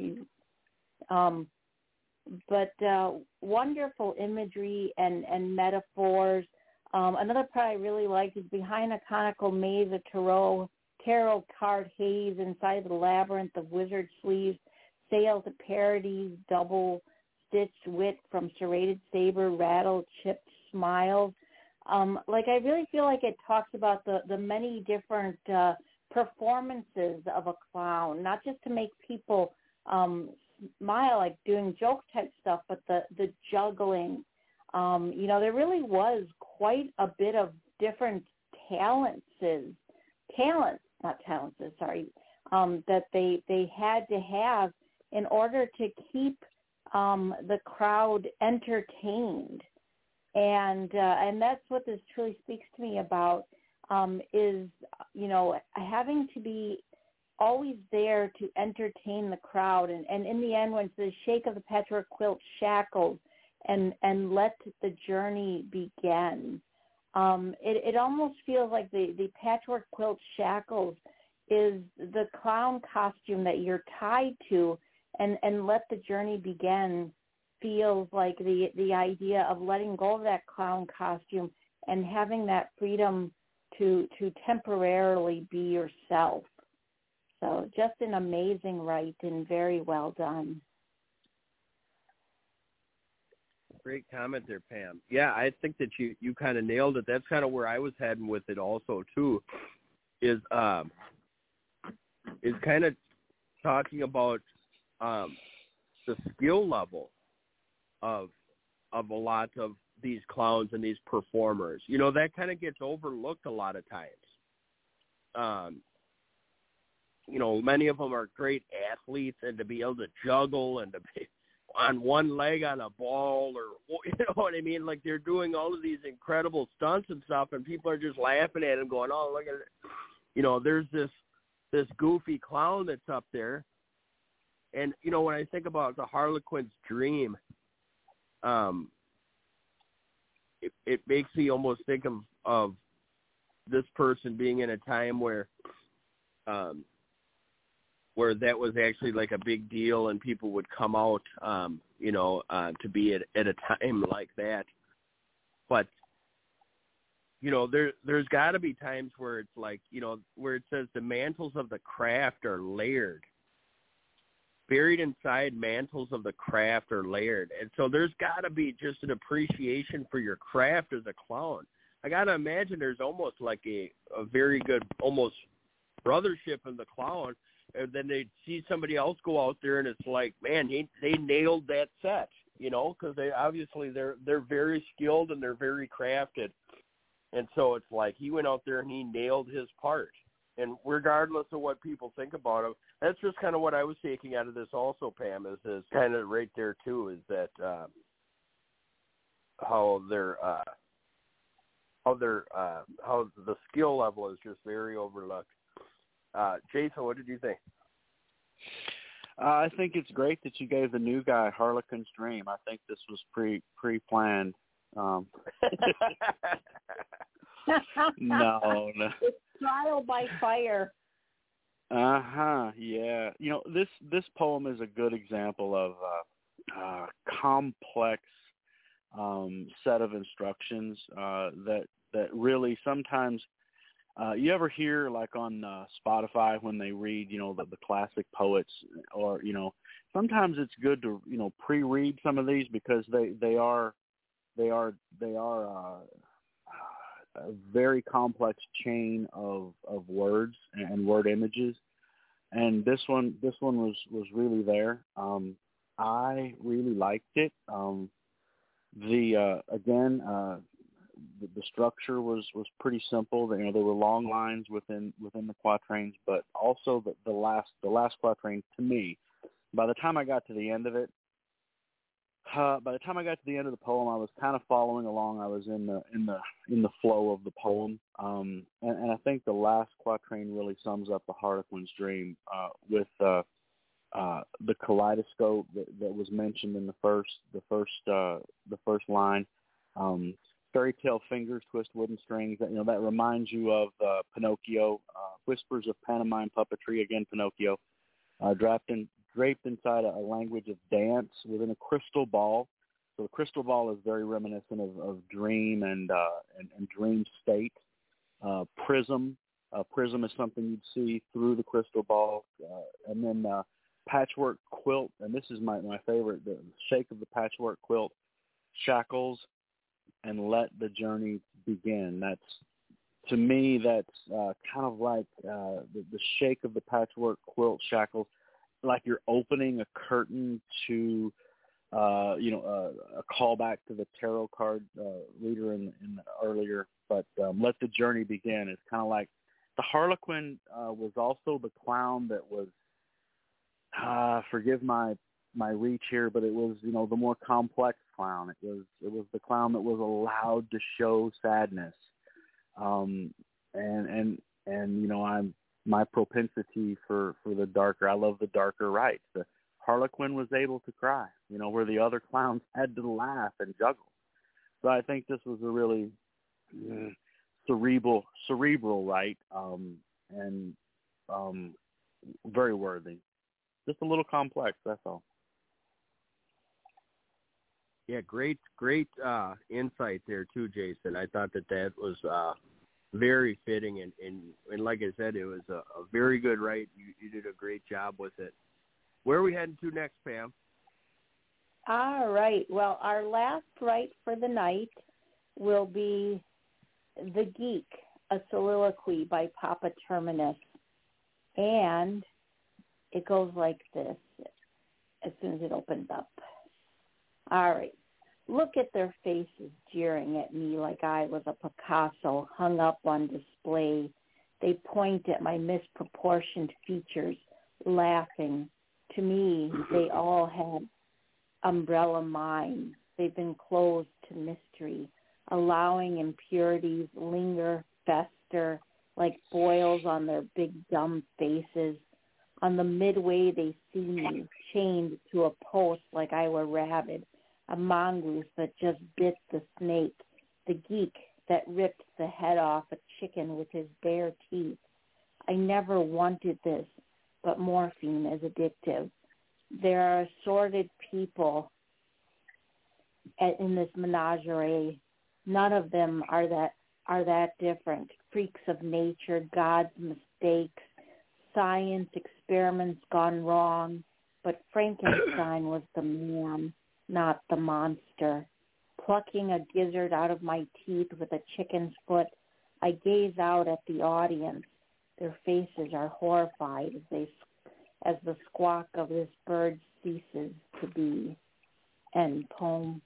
But wonderful imagery and metaphors. Another part I really liked is behind a conical maze of tarot card haze inside the labyrinth of wizard sleeves, sail to parodies, double-stitched wit from serrated saber, rattle, chipped smiles. I really feel like it talks about the many different performances of a clown, not just to make people smile, like doing joke type stuff, but the juggling. There really was quite a bit of different talents, that they had to have in order to keep the crowd entertained. And that's what this truly speaks to me about, is, having to be always there to entertain the crowd. And in the end, when it's the shake of the patchwork quilt shackles and let the journey begin. It almost feels like the patchwork quilt shackles is the clown costume that you're tied to, and let the journey begin feels like the idea of letting go of that clown costume and having that freedom to temporarily be yourself. So just an amazing write and very well done. Great comment there, Pam. Yeah, I think that you kind of nailed it. That's kind of where I was heading with it also, too, is kind of talking about the skill level of a lot of these clowns and these performers. That kind of gets overlooked a lot of times. Many of them are great athletes, and to be able to juggle and to on one leg on a ball, or you know what I mean? Like they're doing all of these incredible stunts and stuff, and people are just laughing at him, going, "Oh, look at it!" You know, there's this goofy clown that's up there, and you know when I think about the Harlequin's dream, it makes me almost think of this person being in a time where that was actually like a big deal and people would come out, to be at a time like that. But, you know, there's got to be times where it's like, you know, where it says the mantles of the craft are layered. Buried inside mantles of the craft are layered. And so there's got to be just an appreciation for your craft as a clown. I got to imagine there's almost like a very good almost brothership in the clown. And then they see somebody else go out there, and it's like, man, they nailed that set, you know, because they're very skilled and they're very crafted. And so it's like he went out there and he nailed his part. And regardless of what people think about him, that's just kind of what I was taking out of this also, Pam, is kind of right there too, is that how the skill level is just very overlooked. Jason, what did you think? I think it's great that you gave the new guy Harlequin's Dream. I think this was pre-planned. No. It's trial by fire. Yeah. You know, this poem is a good example of a complex set of instructions that really sometimes you ever hear like on Spotify when they read, you know, the classic poets, or, you know, sometimes it's good to, you know, pre-read some of these because they are a very complex chain of words and word images, and this one was really there. I really liked it. The structure was pretty simple. You know, there were long lines within the quatrains, but also the last quatrain, to me, by the time I got to the end of it, the poem, I was kind of following along. I was in the flow of the poem, and I think the last quatrain really sums up the Harlequin's Dream with the kaleidoscope that was mentioned in the first line. Fairy tale fingers twist wooden strings. You know, that reminds you of Pinocchio. Whispers of pantomime puppetry, again Pinocchio. Draped inside a language of dance within a crystal ball. So the crystal ball is very reminiscent of dream and dream state. Prism. Prism is something you'd see through the crystal ball. And then patchwork quilt, and this is my favorite, the shake of the patchwork quilt. Shackles, and let the journey begin. To me, that's kind of like the shake of the patchwork quilt, shackles, like you're opening a curtain to, a callback to the tarot card reader in earlier. But let the journey begin. It's kind of like the Harlequin was also the clown that was, forgive my reach here, but it was, you know, the more complex clown. It was the clown that was allowed to show sadness, and you know, my propensity for the darker. I love the darker rights. The Harlequin was able to cry, you know, where the other clowns had to laugh and juggle. So I think this was a really cerebral right, and very worthy. Just a little complex, that's all. Yeah, great insight there too, Jason. I thought that was very fitting, and like I said, it was a very good write. You did a great job with it. Where are we heading to next, Pam? All right. Well, our last write for the night will be The Geek, a soliloquy by Papa Terminus. And it goes like this as soon as it opens up. All right. Look at their faces jeering at me like I was a Picasso hung up on display. They point at my misproportioned features, laughing. To me, they all had umbrella mines. They've been closed to mystery, allowing impurities linger, fester like boils on their big dumb faces. On the midway they see me, chained to a post like I were rabid, a mongoose that just bit the snake, the geek that ripped the head off a chicken with his bare teeth. I never wanted this, but morphine is addictive. There are assorted people in this menagerie. None of them are that different. Freaks of nature, God's mistakes, science experiments gone wrong. But Frankenstein was the man, not the monster. Plucking a gizzard out of my teeth with a chicken's foot, I gaze out at the audience. Their faces are horrified as the squawk of this bird ceases to be. End poem.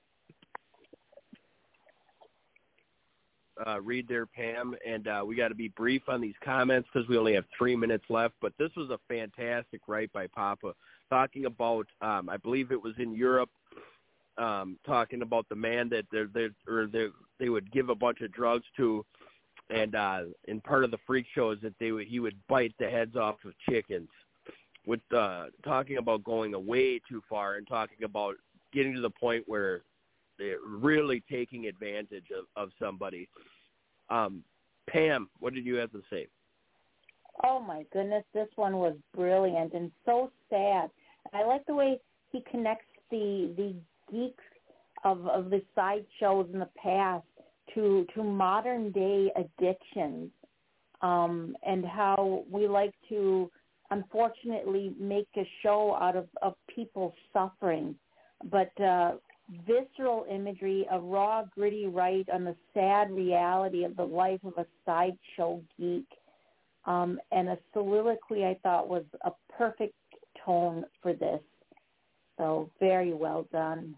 Read there, Pam, and we got to be brief on these comments because we only have 3 minutes left. But this was a fantastic write by Papa, talking about, I believe it was in Europe, talking about the man that they would give a bunch of drugs to, and in part of the freak show is that he would bite the heads off of chickens. With talking about going way too far and talking about getting to the point where they're really taking advantage of somebody. Pam, what did you have to say? Oh, my goodness. This one was brilliant and so sad. I like the way he connects the geeks of the sideshows in the past to modern-day addictions, and how we like to, unfortunately, make a show out of people suffering. But visceral imagery, a raw, gritty write on the sad reality of the life of a sideshow geek, and a soliloquy I thought was a perfect tone for this. So very well done.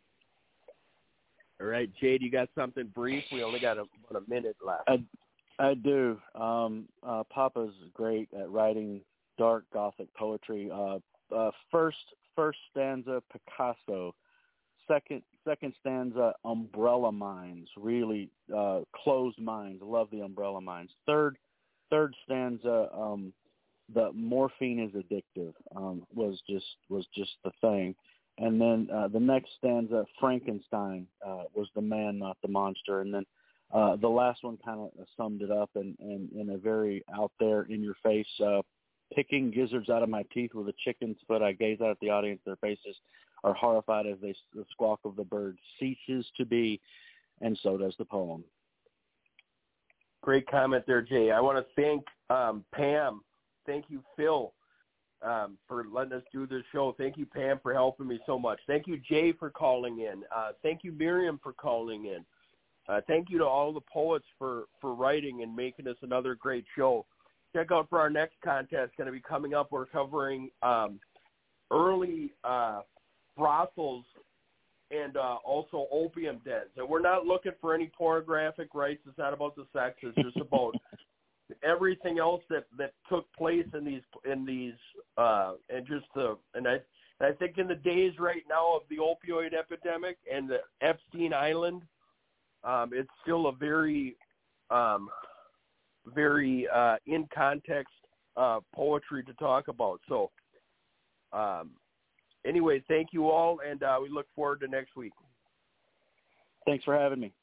All right, Jade, you got something brief? We only got about a minute left. I do. Papa's great at writing dark Gothic poetry. First stanza, Picasso. Second stanza, umbrella mines. Really closed mines. I love the umbrella mines. Third stanza, the morphine is addictive. Was just the thing. And then the next stanza, Frankenstein was the man, not the monster. And then the last one kind of summed it up in a very out there, in your face, picking gizzards out of my teeth with a chicken's foot. I gaze out at the audience. Their faces are horrified as the squawk of the bird ceases to be, and so does the poem. Great comment there, Jay. I want to thank Pam. Thank you, Phil, for letting us do this show. Thank you, Pam, for helping me so much. Thank you, Jay, for calling in. Thank you, Miriam, for calling in. Thank you to all the poets for writing and making us another great show. Check out for our next contest going to be coming up. We're covering early brothels and also opium dens. And we're not looking for any pornographic rights. It's not about the sex. It's just about everything else that took place in these and just and I think in the days right now of the opioid epidemic and the Epstein Island, it's still a very in context poetry to talk about. So anyway, thank you all, and we look forward to next week. Thanks for having me.